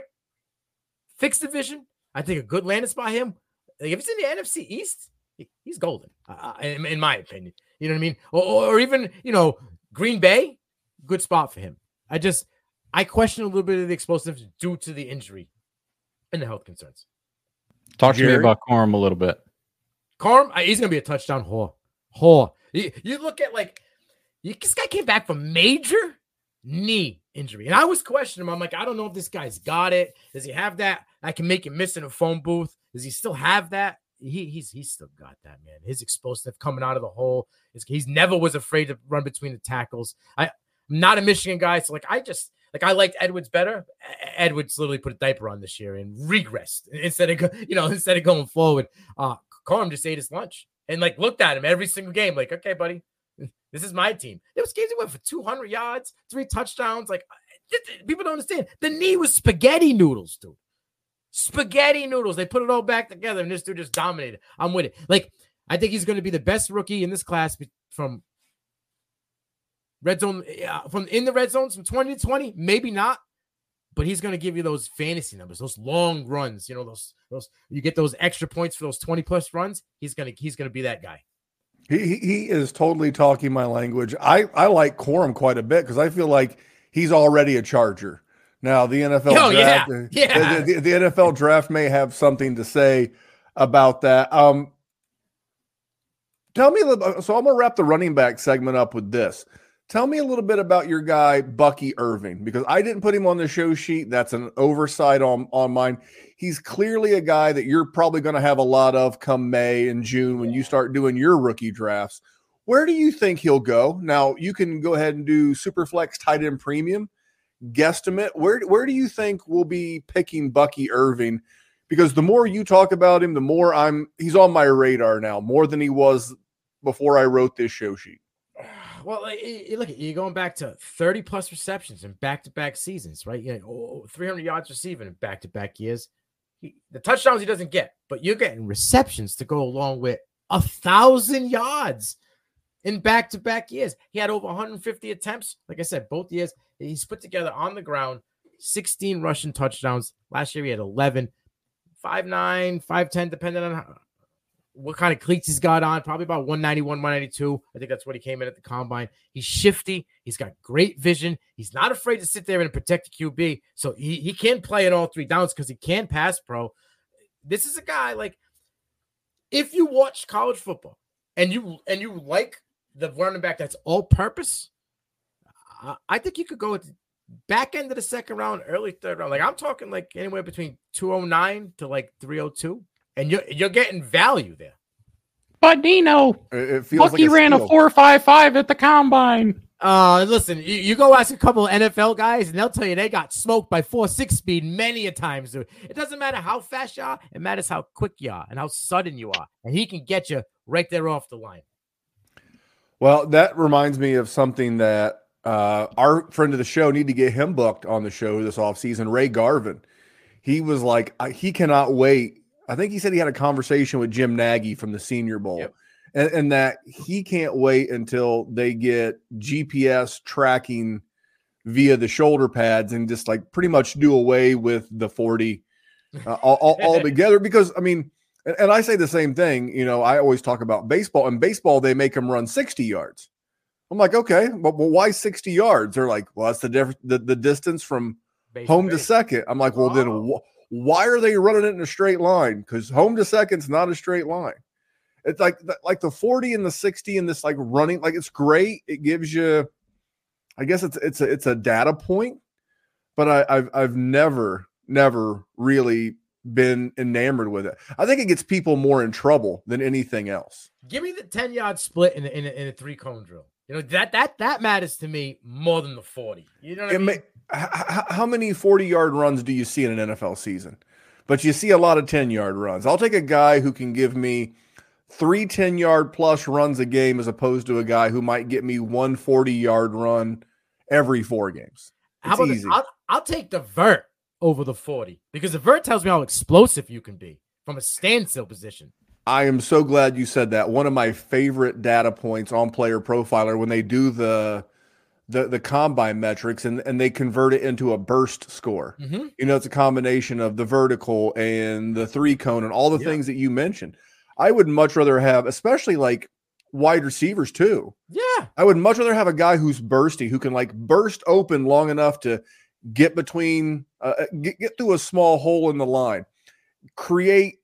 Fix the vision. I think a good landing spot him. Like, if it's in the N F C East, he, he's golden, uh, in, in my opinion. You know what I mean? Or, or even, you know, Green Bay, good spot for him. I just, I question a little bit of the explosiveness due to the injury and the health concerns. Talk to Jerry? me about Corum a little bit. Corum, he's going to be a touchdown whore. Whore. You, you look at, like, you, this guy came back from major knee injury. And I was questioning him. I'm like, I don't know if this guy's got it. Does he have that? I can make him miss in a phone booth. Does he still have that? He, he's he's still got that, man. His explosive coming out of the hole. Is, he's never was afraid to run between the tackles. I, I'm not a Michigan guy, so, like, I just, like, I liked Edwards better. Edwards literally put a diaper on this year and regressed instead of, you know, instead of going forward. Uh, Corum just ate his lunch and, like, looked at him every single game. Like, okay, buddy, this is my team. There was games he went for two hundred yards, three touchdowns. Like, people don't understand. The knee was spaghetti noodles, dude. Spaghetti noodles. They put it all back together, and this dude just dominated. I'm with it. Like, I think he's going to be the best rookie in this class from red zone, uh, from in the red zones from twenty to twenty. Maybe not. But he's going to give you those fantasy numbers, those long runs. You know, those those you get those extra points for those twenty plus runs. He's gonna he's gonna be that guy. He he is totally talking my language. I I like Corum quite a bit because I feel like he's already a Charger. Now the N F L oh, draft, yeah. Yeah. The, the, the N F L draft may have something to say about that. Um, tell me a little. So I'm gonna wrap the running back segment up with this. Tell me a little bit about your guy, Bucky Irving, because I didn't put him on the show sheet. That's an oversight on, on mine. He's clearly a guy that you're probably going to have a lot of come May and June when you start doing your rookie drafts. Where do you think he'll go? Now, you can go ahead and do Superflex tight end premium, guesstimate. Where, where do you think we'll be picking Bucky Irving? Because the more you talk about him, the more I'm he's on my radar now, more than he was before I wrote this show sheet. Well, like, you look, you're going back to thirty plus receptions in back-to-back seasons, right? You know, three hundred yards receiving in back-to-back years. He, the touchdowns he doesn't get, but you're getting receptions to go along with a thousand yards in back-to-back years. He had over one hundred fifty attempts. Like I said, both years he's put together on the ground sixteen rushing touchdowns. Last year he had eleven, five nine, five ten, depending on how, what kind of cleats he's got on, probably about one ninety-one, one ninety-two. I think that's what he came in at the combine. He's shifty. He's got great vision. He's not afraid to sit there and protect the Q B. So he, he can play in all three downs because he can pass pro. This is a guy, like, if you watch college football and you and you like the running back that's all purpose, uh, I think you could go with the back end of the second round, early third round. Like, I'm talking like anywhere between two oh nine to like three oh two. And you're, you're getting value there. But Dino, it feels Bucky like a ran a four five five at the combine. Uh, listen, you, you go ask a couple of N F L guys, and they'll tell you they got smoked by four six speed many a times. Dude. It doesn't matter how fast you are. It matters how quick you are and how sudden you are. And he can get you right there off the line. Well, that reminds me of something that uh, our friend of the show, need to get him booked on the show this offseason, Ray Garvin. He was like, he cannot wait. I think he said he had a conversation with Jim Nagy from the Senior Bowl, yep. and, and that he can't wait until they get G P S tracking via the shoulder pads and just like pretty much do away with the forty uh, all, all, all together. Because, I mean, and, and I say the same thing, you know, I always talk about baseball. In baseball, they make them run sixty yards. I'm like, okay, but well, why sixty yards? They're like, well, that's the, diff- the, the distance from base home to, to second. I'm like, well, oh. then wh- why are they running it in a straight line? Because home to second's not a straight line. It's like like the forty and the sixty and this like running, like it's great. It gives you, I guess it's it's a it's a data point, but I, I've I've never never really been enamored with it. I think it gets people more in trouble than anything else. Give me the ten yard split in a, in a, in a three cone drill. You know that that that matters to me more than the forty. You know what it I mean? May, How, how many forty-yard runs do you see in an N F L season? But you see a lot of ten-yard runs. I'll take a guy who can give me three ten-yard plus runs a game as opposed to a guy who might get me one forty-yard run every four games. It's how about easy. This? I'll, I'll take the vert over the forty because the vert tells me how explosive you can be from a standstill position. I am so glad you said that. One of my favorite data points on Player Profiler when they do the – the the combine metrics and, and they convert it into a burst score. Mm-hmm. You know, it's a combination of the vertical and the three cone and all the yeah. things that you mentioned. I would much rather have, especially like wide receivers too. Yeah. I would much rather have a guy who's bursty, who can like burst open long enough to get between, uh, get, get through a small hole in the line, create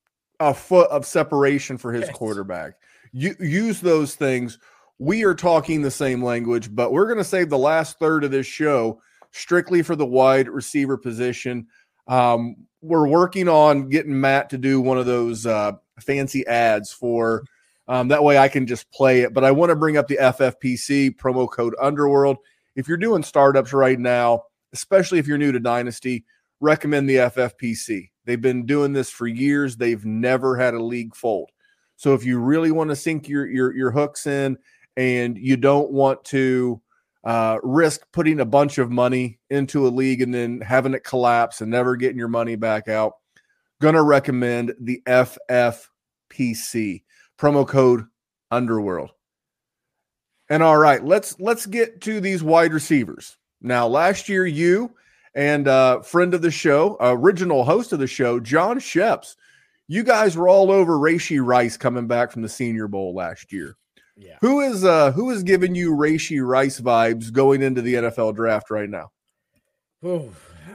a foot of separation for his yes. quarterback. You use those things. We are talking the same language, but we're going to save the last third of this show strictly for the wide receiver position. Um, we're working on getting Matt to do one of those uh, fancy ads for um, that way I can just play it. But I want to bring up the F F P C promo code Underworld. If you're doing startups right now, especially if you're new to Dynasty, recommend the F F P C. They've been doing this for years. They've never had a league fold. So if you really want to sink your your, your hooks in, and you don't want to uh, risk putting a bunch of money into a league and then having it collapse and never getting your money back out, going to recommend the F F P C, promo code Underworld. And all right, let's let's get to these wide receivers. Now, last year, you and uh, friend of the show, original host of the show, John Sheps, you guys were all over Rashee Rice coming back from the Senior Bowl last year. Yeah. Who is uh who is giving you Rashee Rice vibes going into the N F L draft right now? Ooh.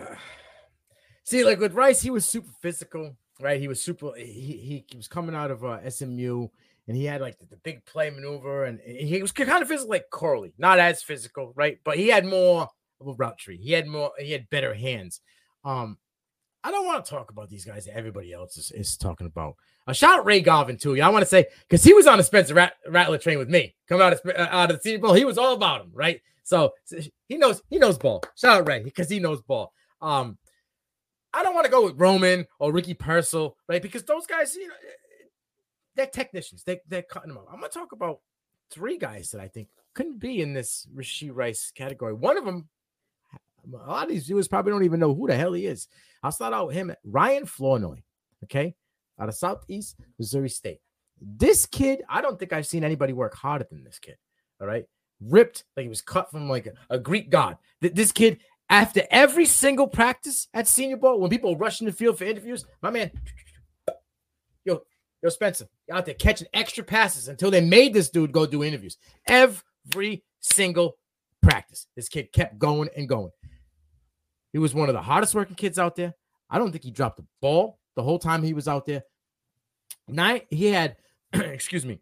See, like with Rice, he was super physical, right? He was super. He he, he was coming out of uh, S M U, and he had like the, the big play maneuver, and he was kind of physical like Corley, not as physical, right? But he had more of a route tree. He had more. He had better hands. Um, I don't want to talk about these guys that everybody else is, is talking about. Uh, shout out Ray Garvin too. Yeah, I want to say because he was on the Spencer Rat- Rattler train with me, coming out of uh, out of the Senior Bowl. He was all about him, right? So, so he knows he knows ball. Shout out Ray because he knows ball. Um, I don't want to go with Roman or Ricky Purcell, right? Because those guys, you know, they're technicians. They they're cutting them up. I'm gonna talk about three guys that I think couldn't be in this Rashee Rice category. One of them, a lot of these viewers probably don't even know who the hell he is. I'll start out with him, Ryan Flournoy, okay, out of Southeast Missouri State. This kid, I don't think I've seen anybody work harder than this kid, all right? Ripped like he was cut from like a, a Greek god. This kid, after every single practice at Senior Bowl, when people rush in the field for interviews, my man, yo, yo, Spencer, out there catching extra passes until they made this dude go do interviews. Every single practice, this kid kept going and going. He was one of the hardest working kids out there. I don't think he dropped the ball the whole time he was out there. Nine, he had, excuse me,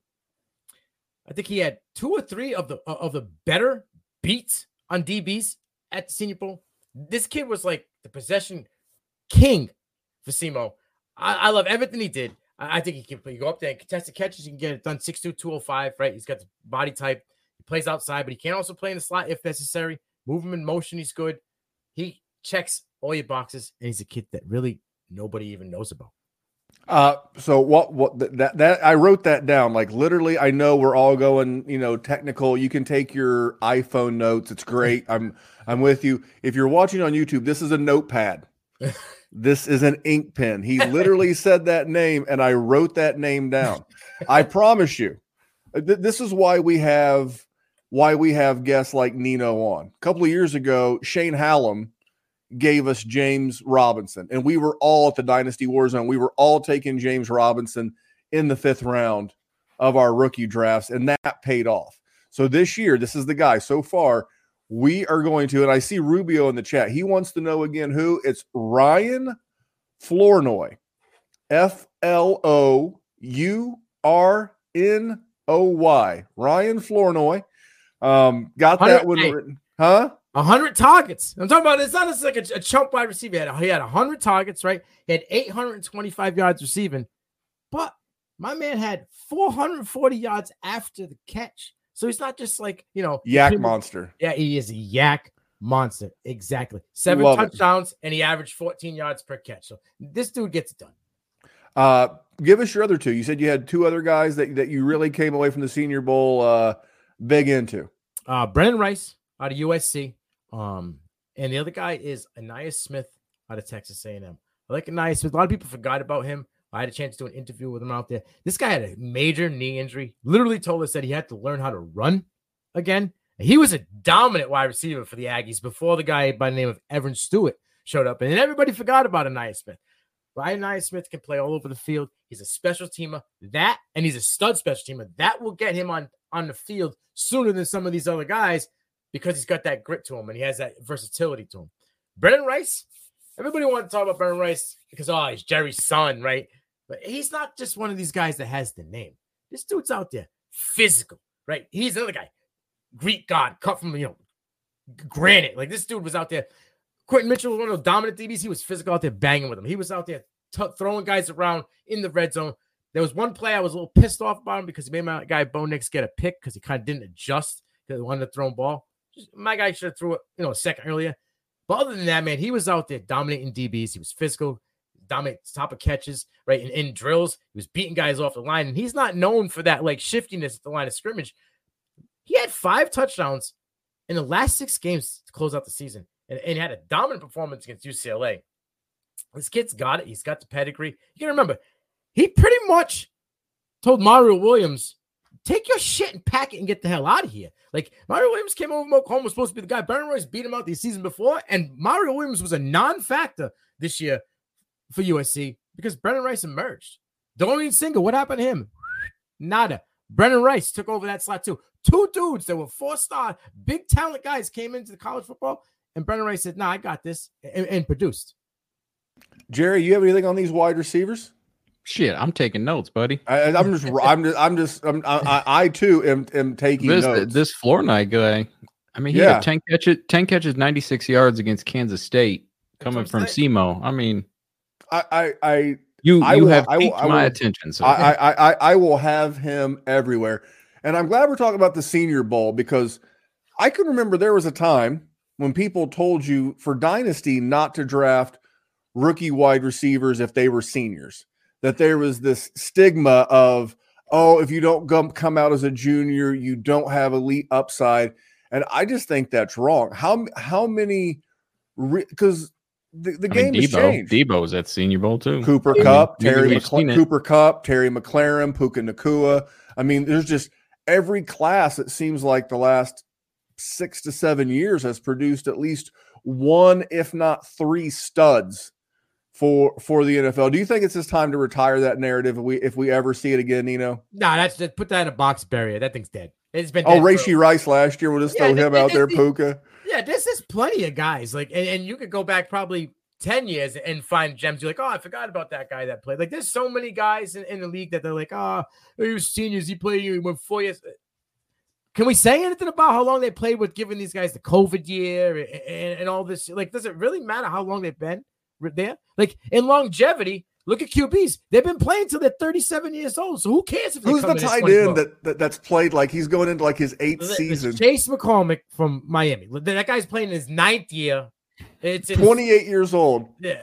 I think he had two or three of the of the better beats on D Bs at the Senior Bowl. This kid was like the possession king for S E M O. I, I love everything he did. I, I think he can play. You go up there and contest the catches. You can get it done six two, two oh five, right? He's got the body type. He plays outside, but he can also play in the slot if necessary. Move him in motion. He's good. He checks all your boxes, and he's a kid that really nobody even knows about. Uh, so what, what that, that, I wrote that down, like literally, I know we're all going, you know, technical. You can take your iPhone notes. It's great. I'm, I'm with you. If you're watching on YouTube, this is a notepad. This is an ink pen. He literally said that name and I wrote that name down. I promise you, th- this is why we have, why we have guests like Nino on. A couple of years ago, Shane Hallam gave us James Robinson, and we were all at the Dynasty Warzone. We were all taking James Robinson in the fifth round of our rookie drafts, and that paid off. So this year, this is the guy. So far, we are going to, and I see Rubio in the chat. He wants to know again who. It's Ryan Flournoy, F L O U R N O Y. Ryan Flournoy. Um, got that one written. Huh? one hundred targets. I'm talking about, it's not just like a, a chump wide receiver. He had, he had one hundred targets, right? He had eight hundred twenty-five yards receiving, but my man had four hundred forty yards after the catch. So he's not just like, you know, yak people, monster. Yeah, he is a yak monster. Exactly. Seven Love touchdowns, it. And he averaged fourteen yards per catch. So this dude gets it done. Uh, give us your other two. You said you had two other guys that, that you really came away from the Senior Bowl uh, big into. Uh, Brennan Rice out of U S C. Um, and the other guy is Ainias Smith out of Texas A and M. I like Ainias Smith. A lot of people forgot about him. I had a chance to do an interview with him out there. This guy had a major knee injury. Literally told us that he had to learn how to run again. He was a dominant wide receiver for the Aggies before the guy by the name of Evan Stewart showed up. And then everybody forgot about Ainias Smith. But Ainias Smith can play all over the field. He's a special teamer. That, and he's a stud special teamer. That will get him on, on the field sooner than some of these other guys, because he's got that grit to him and he has that versatility to him. Brennan Rice, everybody wants to talk about Brennan Rice because, oh, he's Jerry's son, right? But he's not just one of these guys that has the name. This dude's out there, physical, right? He's another guy, Greek god, cut from, you know, granite. Like, this dude was out there. Quentin Mitchell was one of those dominant D Bs. He was physical out there banging with him. He was out there t- throwing guys around in the red zone. There was one play I was a little pissed off about him because he made my guy Bo Nix get a pick because he kind of didn't adjust because he wanted to throw a ball. My guy should have threw it, you know, a second earlier. But other than that, man, he was out there dominating D Bs. He was physical, dominant top of catches, right? And in drills, he was beating guys off the line. And he's not known for that, like, shiftiness at the line of scrimmage. He had five touchdowns in the last six games to close out the season, and, and had a dominant performance against U C L A. This kid's got it. He's got the pedigree. You can remember, he pretty much told Mario Williams, take your shit and pack it and get the hell out of here. Like, Mario Williams came over from Oklahoma, was supposed to be the guy. Brennan Rice beat him out the season before, and Mario Williams was a non-factor this year for U S C because Brennan Rice emerged. Dorian Singer, what happened to him? Nada. Brennan Rice took over that slot too. Two dudes that were four-star, big talent guys came into the college football, and Brennan Rice said, nah, I got this, and, and produced. Jerry, you have anything on these wide receivers? Shit, I'm taking notes, buddy. I, I'm just, I'm just, I'm just, I'm, I, I too am, am taking this, notes. This Flournoy guy, I mean, he yeah. had ten catches, ten catches, ninety-six yards against Kansas State, coming from S E M O. I mean, I, I, I you, I you will, have I will, piqued I will, my attention. So I, I, I, I will have him everywhere, and I'm glad we're talking about the Senior Bowl because I can remember there was a time when people told you for Dynasty not to draft rookie wide receivers if they were seniors. That there was this stigma of, oh, if you don't come come out as a junior, you don't have elite upside. And I just think that's wrong. How how many? Because the, the I game mean, has Debo, changed. Debo was at Senior Bowl too. Cooper I mean, Cup, we- Terry we've McCla- seen it. Cooper Cup, Terry McLaren, Puka Nakua. I mean, there's just every class. It seems like the last six to seven years has produced at least one, if not three, studs for for the N F L. Do you think it's just time to retire that narrative if we if we ever see it again, Nino? No, that's just put that in a box barrier. That thing's dead. It's been Oh, dead Rashee for- Rice last year. We'll just Yeah, throw th- him th- out there, th- Puka. Yeah, there's there's plenty of guys like, and, and you could go back probably ten years and find gems. You're like, oh, I forgot about that guy that played. Like, there's so many guys in, in the league that they're like, oh, he was seniors. He played. He went four years. Can we say anything about how long they played with giving these guys the COVID year and, and, and all this? Like, does it really matter how long they've been there? Like, in longevity, look at Q Bs. They've been playing till they're thirty-seven years old. So who cares if they Who's come the in at tight twenty-four? end that, that that's played like he's going into like his eighth It's season? Chase McCormick from Miami. That guy's playing his ninth year. It's, it's twenty-eight years old. Yeah.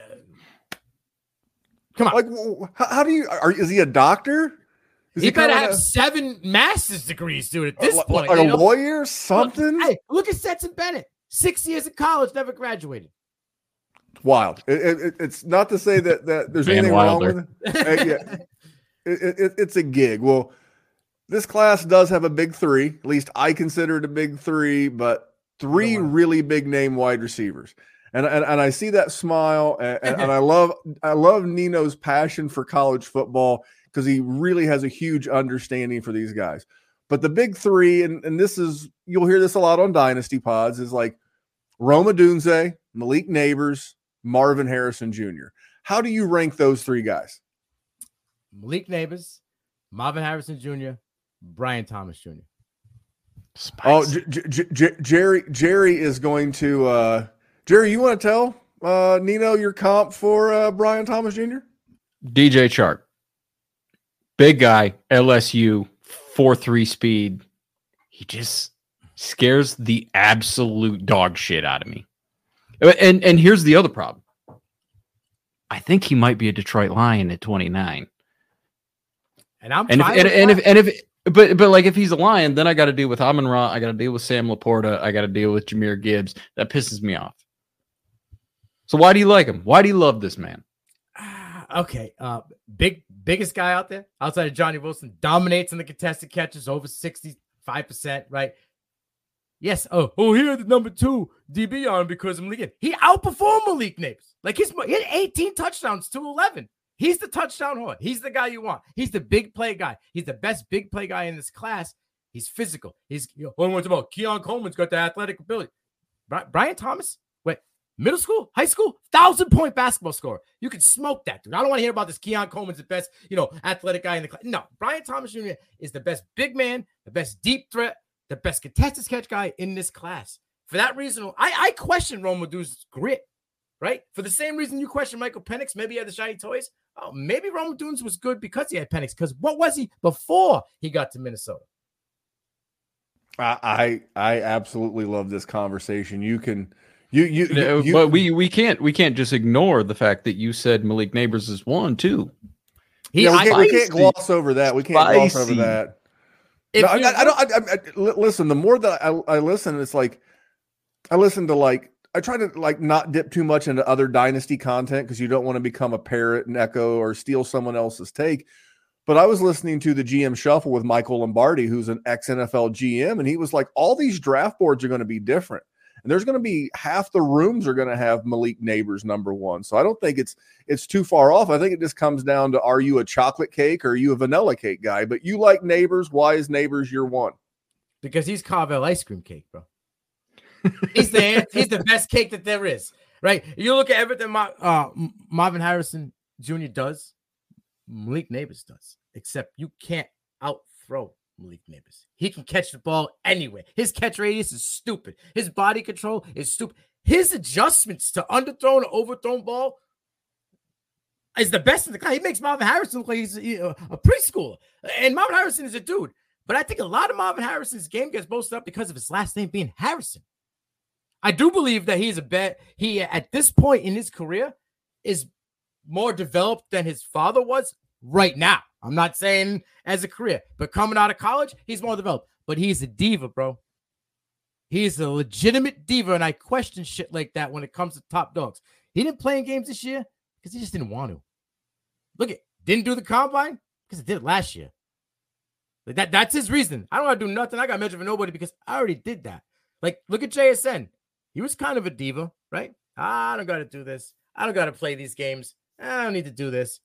Come on. Like, w- how, how do you? Are, is he a doctor? Is He better kinda have like a- seven master's degrees, dude. At this like, point, like you a know? lawyer, something. Hey, look at Stetson Bennett. Six years of college, never graduated. Wild. It, it, it- it's not to say that that there's Van anything Wilder. wrong with it. Uh, yeah. It- it- it- it's a gig. Well, this class does have a big three. At least I consider it a big three, but three really big name wide receivers. And, and, and I see that smile, and, and, and I love I love Nino's passion for college football because he really has a huge understanding for these guys. But the big three, and, and this is, you'll hear this a lot on Dynasty Pods, is like Rome Odunze, Malik Neighbors, Marvin Harrison Junior How do you rank those three guys? Malik Neighbors, Marvin Harrison Junior, Brian Thomas Junior Oh, J- J- J- Jerry Jerry is going to uh, Jerry. You want to tell uh, Nino your comp for uh, Brian Thomas Junior? D J Chark, big guy, L S U, four three speed. He just scares the absolute dog shit out of me. And and here's the other problem. I think he might be a Detroit Lion at twenty-nine. And I'm and if, fine and, with and if that. and if but but like if he's a Lion, then I got to deal with Amon Ra. I got to deal with Sam Laporta. I got to deal with Jahmyr Gibbs. That pisses me off. So why do you like him? Why do you love this man? Okay, uh, big biggest guy out there outside of Johnny Wilson, dominates in the contested catches, over sixty-five percent, right? Yes. Oh, oh, here the number two D B on because of Malik. He outperformed Malik Neighbors. Like he's he had eighteen touchdowns to eleven. He's the touchdown horn. He's the guy you want. He's the big play guy. He's the best big play guy in this class. He's physical. He's you know, one what's about Keon Coleman's got the athletic ability. Bri- Brian Thomas, wait, middle school, high school, thousand point basketball scorer. You can smoke that, dude. I don't want to hear about this. Keon Coleman's the best, you know, athletic guy in the class. No, Brian Thomas Junior is the best big man, the best deep threat, the best contested catch guy in this class. For that reason, I, I question Rome Odunze's grit, right? For the same reason you question Michael Penix, maybe he had the shiny toys. Oh, maybe Rome Odunze was good because he had Penix. Because what was he before he got to Minnesota? I I, I absolutely love this conversation. You can you you, Uh, you but we we can't we can't just ignore the fact that you said Malik Neighbors is one too. yeah, we, I- can't, we can't Spicy. gloss over that. We can't gloss over Spicy. that. If No, I, you- I, I don't. I, I, I- li- listen. The more that I, I listen, it's like I listen to like I try to like not dip too much into other dynasty content because you don't want to become a parrot and echo or steal someone else's take. But I was listening to the G M Shuffle with Michael Lombardi, who's an ex-N F L G M, and he was like, all these draft boards are going to be different. And there's going to be half the rooms are going to have Malik Neighbors number one. So I don't think it's it's too far off. I think it just comes down to, are you a chocolate cake or are you a vanilla cake guy? But you like Neighbors. Why is Neighbors your one? Because he's Carvel ice cream cake, bro. He's the he's the best cake that there is, right? You look at everything Ma- uh, Marvin Harrison Junior does, Malik Neighbors does, except you can't outthrow Malik Neighbors. He can catch the ball anywhere. His catch radius is stupid. His body control is stupid. His adjustments to underthrown or overthrown ball is the best in the class. He makes Marvin Harrison look like he's a, a preschooler. And Marvin Harrison is a dude. But I think a lot of Marvin Harrison's game gets boasted up because of his last name being Harrison. I do believe that he's a bet. He, at this point in his career, is more developed than his father was right now. I'm not saying as a career, but coming out of college, he's more developed. But he's a diva, bro. He's a legitimate diva, and I question shit like that when it comes to top dogs. He didn't play in games this year because he just didn't want to. Look at didn't do the combine because he did it last year. Like that, that's his reason. I don't want to do nothing. I got measured for nobody because I already did that. Like, look at J S N. He was kind of a diva, right? I don't got to do this. I don't got to play these games. I don't need to do this.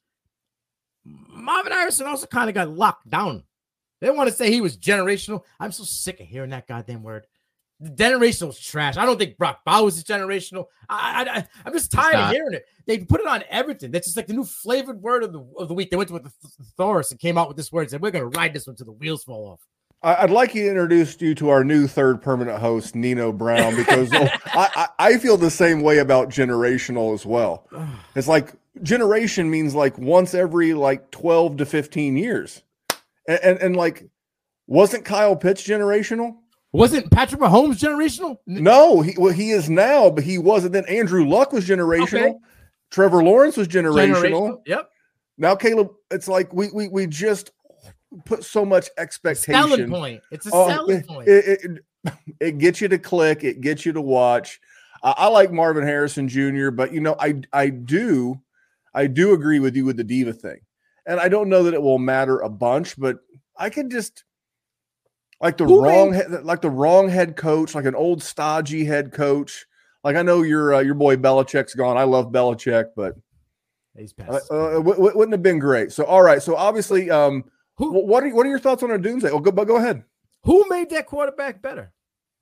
Marvin Harrison also kind of got locked down. They don't want to say he was generational. I'm so sick of hearing that goddamn word. The generational is trash. I don't think Brock Bowers is generational. I, I, I'm just tired of hearing it. They put it on everything. That's just like the new flavored word of the of the week. They went with the thesaurus and came out with this word and said, we're going to ride this one till the wheels fall off. I'd like you to introduce you to our new third permanent host, Nino Brown, because oh, I, I feel the same way about generational as well. It's like generation means like once every like twelve to fifteen years. And, and, and like, wasn't Kyle Pitts generational? Wasn't Patrick Mahomes generational? No, he well, he is now, but he wasn't then. Andrew Luck was generational. Okay. Trevor Lawrence was generational. generational. Yep. Now, Caleb, it's like we we we just put so much expectation. A selling point. It's a uh, selling it, point. It, it, it gets you to click. It gets you to watch. Uh, I like Marvin Harrison Junior, but you know, I I do I do agree with you with the diva thing, and I don't know that it will matter a bunch, but I could just. Like the Who wrong, head, like the wrong head coach, like an old stodgy head coach. Like I know your uh, your boy Belichick's gone. I love Belichick, but he's passed. Uh, uh, w- w- wouldn't have been great. So all right. So obviously, um, Who, what are what are your thoughts on Odunze? Oh, go go ahead. Who made that quarterback better?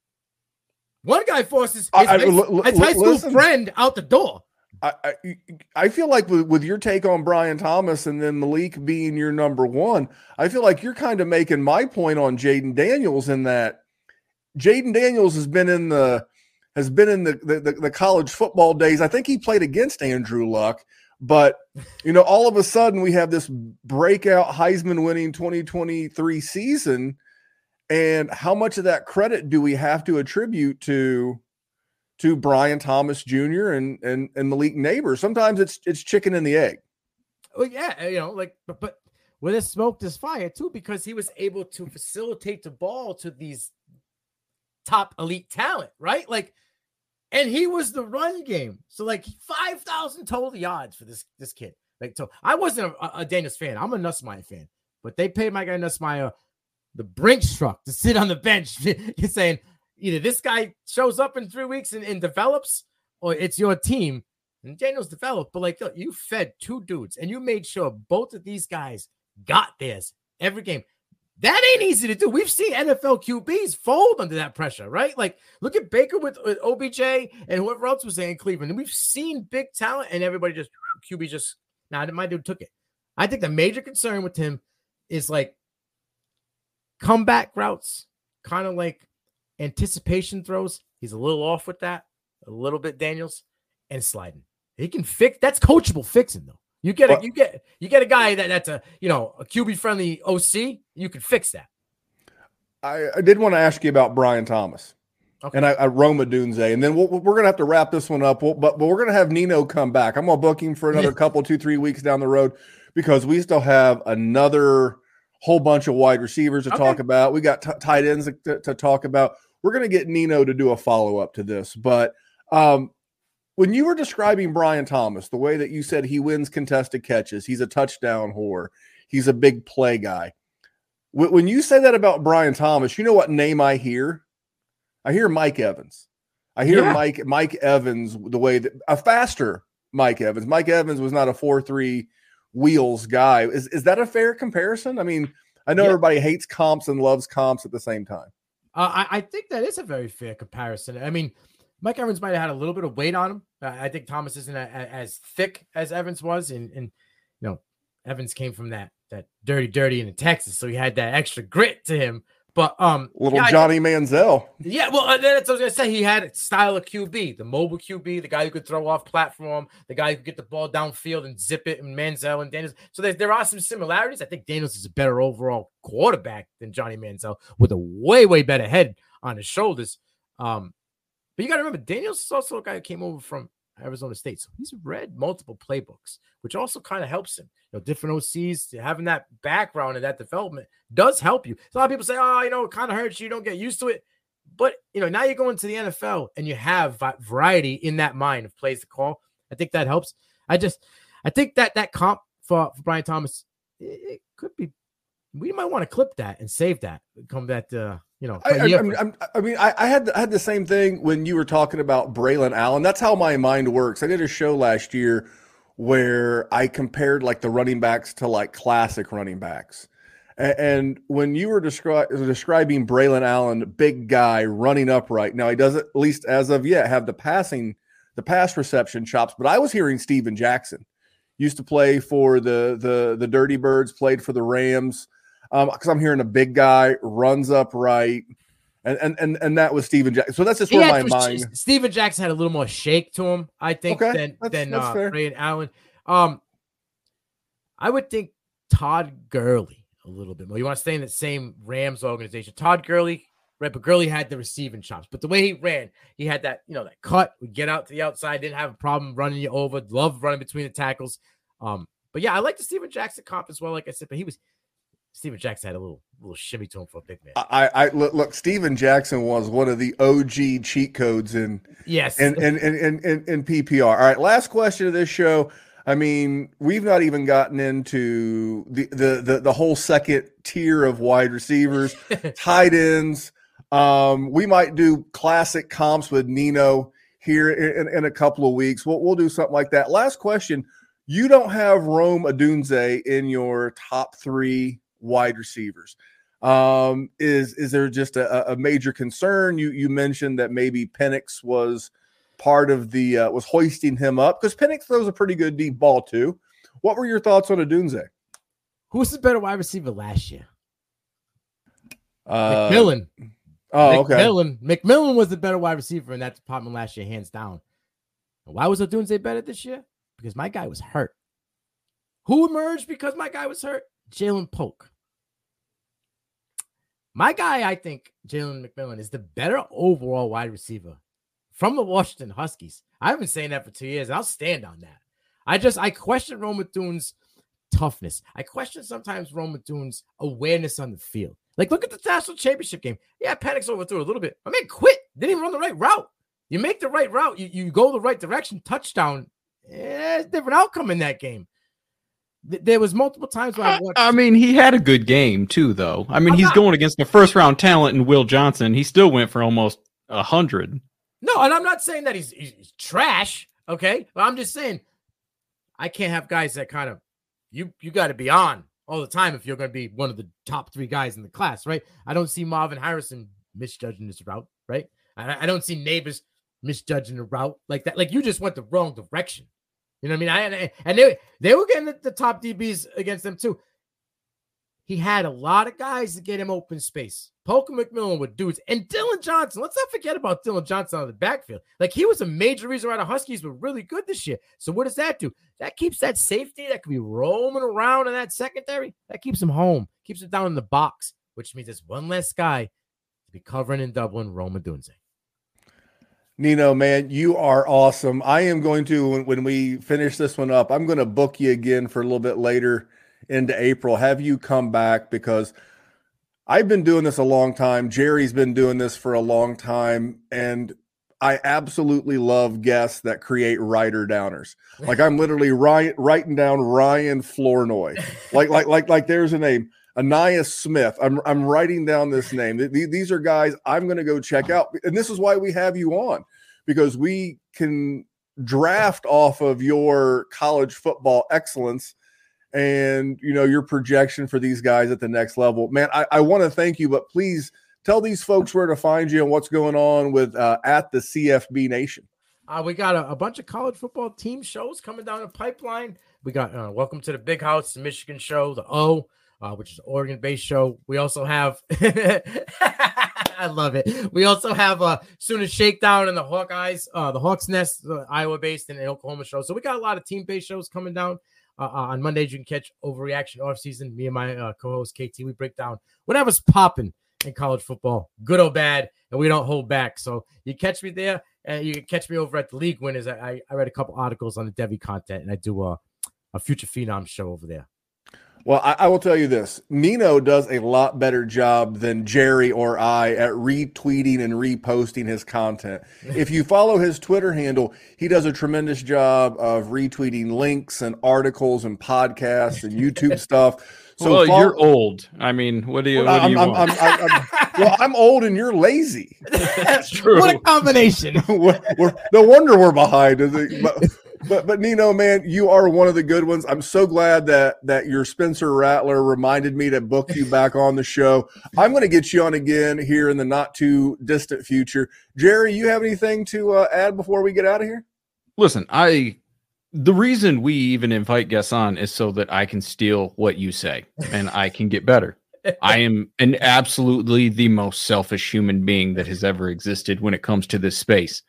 One guy forces his, I, I, his, l- his high school listen, friend out the door. I, I I feel like with, with your take on Brian Thomas and then Malik being your number one, I feel like you're kind of making my point on Jaden Daniels in that Jaden Daniels has been in the has been in the, the, the college football days. I think he played against Andrew Luck, but you know, all of a sudden we have this breakout Heisman winning twenty twenty-three season, and how much of that credit do we have to attribute to? to Brian Thomas Junior and and and Malik Neighbors? Sometimes it's it's chicken and the egg. Well, yeah, you know, like, but, but where there's smoke, there's fire too, because he was able to facilitate the ball to these top elite talent, right? Like, and he was the run game. So like five thousand total yards for this this kid. Like, so I wasn't a, a Daniels fan. I'm a Nussmeier fan, but they paid my guy Nussmeier the Brinks truck to sit on the bench. You're saying, either this guy shows up in three weeks and, and develops, or it's your team. And Daniels developed, but like, look, you fed two dudes and you made sure both of these guys got theirs every game. That ain't easy to do. We've seen N F L Q Bs fold under that pressure, right? Like, look at Baker with, with O B J and whoever else was there in Cleveland. And we've seen big talent and everybody just, Q B just, nah, my dude took it. I think the major concern with him is like comeback routes, kind of like anticipation throws. He's a little off with that, a little bit Daniels, and sliding. He can fix. That's coachable fixing though. You get a, you get you get a guy that that's a you know a Q B friendly O C. You can fix that. I, I did want to ask you about Brian Thomas, okay. and I, I Rome Odunze, and then we'll, we're gonna have to wrap this one up. We'll, but but we're gonna have Nino come back. I'm gonna book him for another couple, two, three weeks down the road because we still have another whole bunch of wide receivers to okay. talk about. We got t- tight ends to, to talk about. We're going to get Nino to do a follow-up to this. But um, when you were describing Brian Thomas, the way that you said he wins contested catches, he's a touchdown whore, he's a big play guy. W- when you say that about Brian Thomas, you know what name I hear? I hear Mike Evans. I hear yeah. Mike Mike Evans the way that – a faster Mike Evans. Mike Evans was not a four three wheels guy. Is, is that a fair comparison? I mean, I know yeah. everybody hates comps and loves comps at the same time. Uh, I, I think that is a very fair comparison. I mean, Mike Evans might have had a little bit of weight on him. Uh, I think Thomas isn't a, a, as thick as Evans was. And, and, you know, Evans came from that that dirty, dirty in Texas. So he had that extra grit to him. But um, little yeah, Johnny Manziel. Yeah, well, uh, that's what I was gonna say. He had style of Q B, the mobile Q B, the guy who could throw off platform, the guy who could get the ball downfield and zip it, and Manziel and Daniels. So there, there are some similarities. I think Daniels is a better overall quarterback than Johnny Manziel, with a way, way better head on his shoulders. Um, but you got to remember, Daniels is also a guy who came over from Arizona State. So he's read multiple playbooks, which also kind of helps him. You know, different O Cs, having that background and that development does help you. So a lot of people say, oh, you know, it kind of hurts you. You don't get used to it. But, you know, now you're going to the N F L and you have variety in that mind of plays to call. I think that helps. I just, I think that that comp for, for Brian Thomas, it, it could be, we might want to clip that and save that. Come that, uh, you know. I, I, I, I mean, I, I had I had the same thing when you were talking about Braylon Allen. That's how my mind works. I did a show last year where I compared like the running backs to like classic running backs. And, and when you were descri- describing Braylon Allen, big guy running upright. Now he doesn't, at least as of yet, have the passing, the pass reception chops. But I was hearing Steven Jackson used to play for the the the Dirty Birds, played for the Rams. Um, because I'm hearing a big guy runs upright, and and and, and that was Steven Jackson. So that's just where my mind. Steven Jackson had a little more shake to him, I think, okay. than that's, than that's uh, fair. Braylon Allen. Um, I would think Todd Gurley a little bit more. You want to stay in the same Rams organization? Todd Gurley, right? But Gurley had the receiving chops. But the way he ran, he had that, you know, that cut. Would get out to the outside, didn't have a problem running you over. Loved running between the tackles. Um, but yeah, I like the Steven Jackson comp as well. Like I said, but he was. Steven Jackson had a little little shimmy to him for a big man. I, I look, look, Steven Jackson was one of the O G cheat codes in yes in in, in, in, in in P P R. All right, last question of this show. I mean, we've not even gotten into the the the, the whole second tier of wide receivers, tight ends. Um, we might do classic comps with Nino here in, in, in a couple of weeks. We'll we'll do something like that. Last question. You don't have Rome Odunze in your top three wide receivers. Um, is is there just a, a major concern? You you mentioned that maybe Penix was part of the uh, was hoisting him up because Penix throws a pretty good deep ball too. What were your thoughts on Odunze? Who was the better wide receiver last year? Uh, McMillan. Oh, okay. McMillan. McMillan was the better wide receiver in that department last year, hands down. Why was Odunze better this year? Because my guy was hurt. Who emerged because my guy was hurt? Jalen Polk. My guy, I think, Jalen McMillan, is the better overall wide receiver from the Washington Huskies. I've been saying that for two years, and I'll stand on that. I just, I question Rome Odunze's toughness. I question sometimes Rome Odunze's awareness on the field. Like, look at the national championship game. Yeah, Penix overthrew a little bit. I mean, quit. Didn't even run the right route. You make the right route. You, you go the right direction. Touchdown. Eh, it's a different outcome in that game. There was multiple times where I watched. I mean, he had a good game too, though. I mean, I'm he's not, going against the first round talent in Will Johnson. He still went for almost a hundred. No, and I'm not saying that he's, he's, he's trash. Okay, but I'm just saying I can't have guys that kind of you you got to be on all the time if you're going to be one of the top three guys in the class, right? I don't see Marvin Harrison misjudging this route, right? I, I don't see Neighbors misjudging the route like that. Like you just went the wrong direction. You know what I mean? I, and they, they were getting the, the top D Bs against them too. He had a lot of guys to get him open space. Polk and McMillan were dudes. And Dylan Johnson, let's not forget about Dylan Johnson on the backfield. Like he was a major reason why the Huskies were really good this year. So what does that do? That keeps that safety that could be roaming around in that secondary. That keeps him home, keeps him down in the box, which means there's one less guy to be covering and doubling Rome Odunze. Nino, man, you are awesome. I am going to, when, when we finish this one up, I'm going to book you again for a little bit later into April. Have you come back because I've been doing this a long time. Jerry's been doing this for a long time. And I absolutely love guests that create writer downers. Like I'm literally write, writing down Ryan Flournoy. Like, like, like, like there's a name. Anais Smith. I'm I'm writing down this name. These are guys I'm going to go check out. And this is why we have you on, because we can draft off of your college football excellence and, you know, your projection for these guys at the next level. Man, I, I want to thank you, but please tell these folks where to find you and what's going on with uh, at the C F B Nation. Uh, we got a, a bunch of college football team shows coming down the pipeline. We got uh, Welcome to the Big House, the Michigan show, the O, Uh, which is an Oregon-based show. We also have, I love it. We also have uh, Sooner Shakedown and the Hawkeyes, uh, the Hawks Nest, the Iowa-based and the Oklahoma show. So we got a lot of team-based shows coming down. Uh, uh, on Mondays, you can catch Overreaction Offseason. Me and my uh, co-host, K T, we break down whatever's popping in college football, good or bad, and we don't hold back. So you catch me there. And you can catch me over at the League Winners. I, I read a couple articles on the Devy content, and I do a, a Future Phenom show over there. Well, I, I will tell you this. Nino does a lot better job than Jerry or I at retweeting and reposting his content. If you follow his Twitter handle, he does a tremendous job of retweeting links and articles and podcasts and YouTube stuff. So well, follow- you're old. I mean, what do you, what do you I'm, want? I'm, I'm, I'm, well, I'm old and you're lazy. That's true. What a combination. we're, we're, no wonder we're behind. But, but, but Nino, man, you are one of the good ones. I'm so glad that that your Spencer Rattler reminded me to book you back on the show. I'm going to get you on again here in the not too distant future. Jerry, you have anything to uh, add before we get out of here? Listen, I... The reason we even invite guests on is so that I can steal what you say and I can get better. I am an absolutely the most selfish human being that has ever existed when it comes to this space.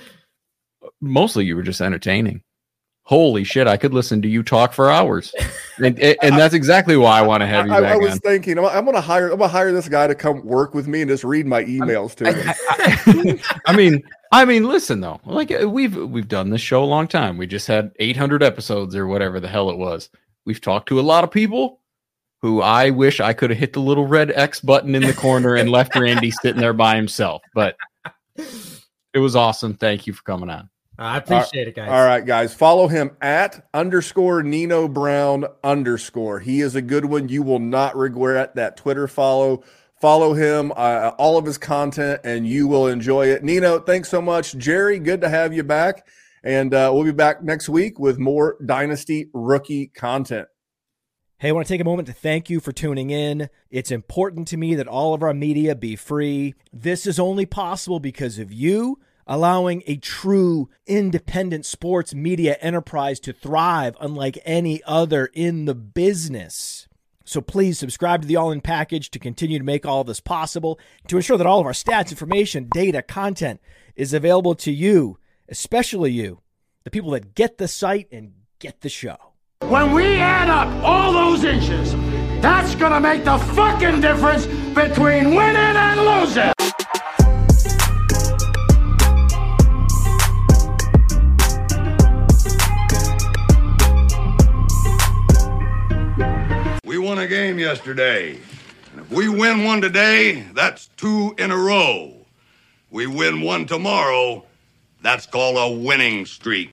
Mostly you were just entertaining. Holy shit, I could listen to you talk for hours. And, and that's exactly why I want to have you I, back I was on. thinking, I'm, I'm going to hire I'm going to hire this guy to come work with me and just read my emails to him. I, I, I mean, I mean, listen though, like we've we've done this show a long time. We just had eight hundred episodes or whatever the hell it was. We've talked to a lot of people who I wish I could have hit the little red X button in the corner and left Randy sitting there by himself. But it was awesome. Thank you for coming on. I appreciate it, guys. All right, guys. Follow him at underscore Nino Brown underscore. He is a good one. You will not regret that Twitter follow. Follow him, uh, all of his content, and you will enjoy it. Nino, thanks so much. Jerry, good to have you back. And uh, we'll be back next week with more Dynasty rookie content. Hey, I want to take a moment to thank you for tuning in. It's important to me that all of our media be free. This is only possible because of you allowing a true independent sports media enterprise to thrive unlike any other in the business. So please subscribe to the All In Package to continue to make all of this possible, to ensure that all of our stats, information, data, content is available to you, especially you, the people that get the site and get the show. When we add up all those inches, that's gonna make the fucking difference between winning and losing. We won a game yesterday, and if we win one today, that's two in a row. We win one tomorrow, that's called a winning streak.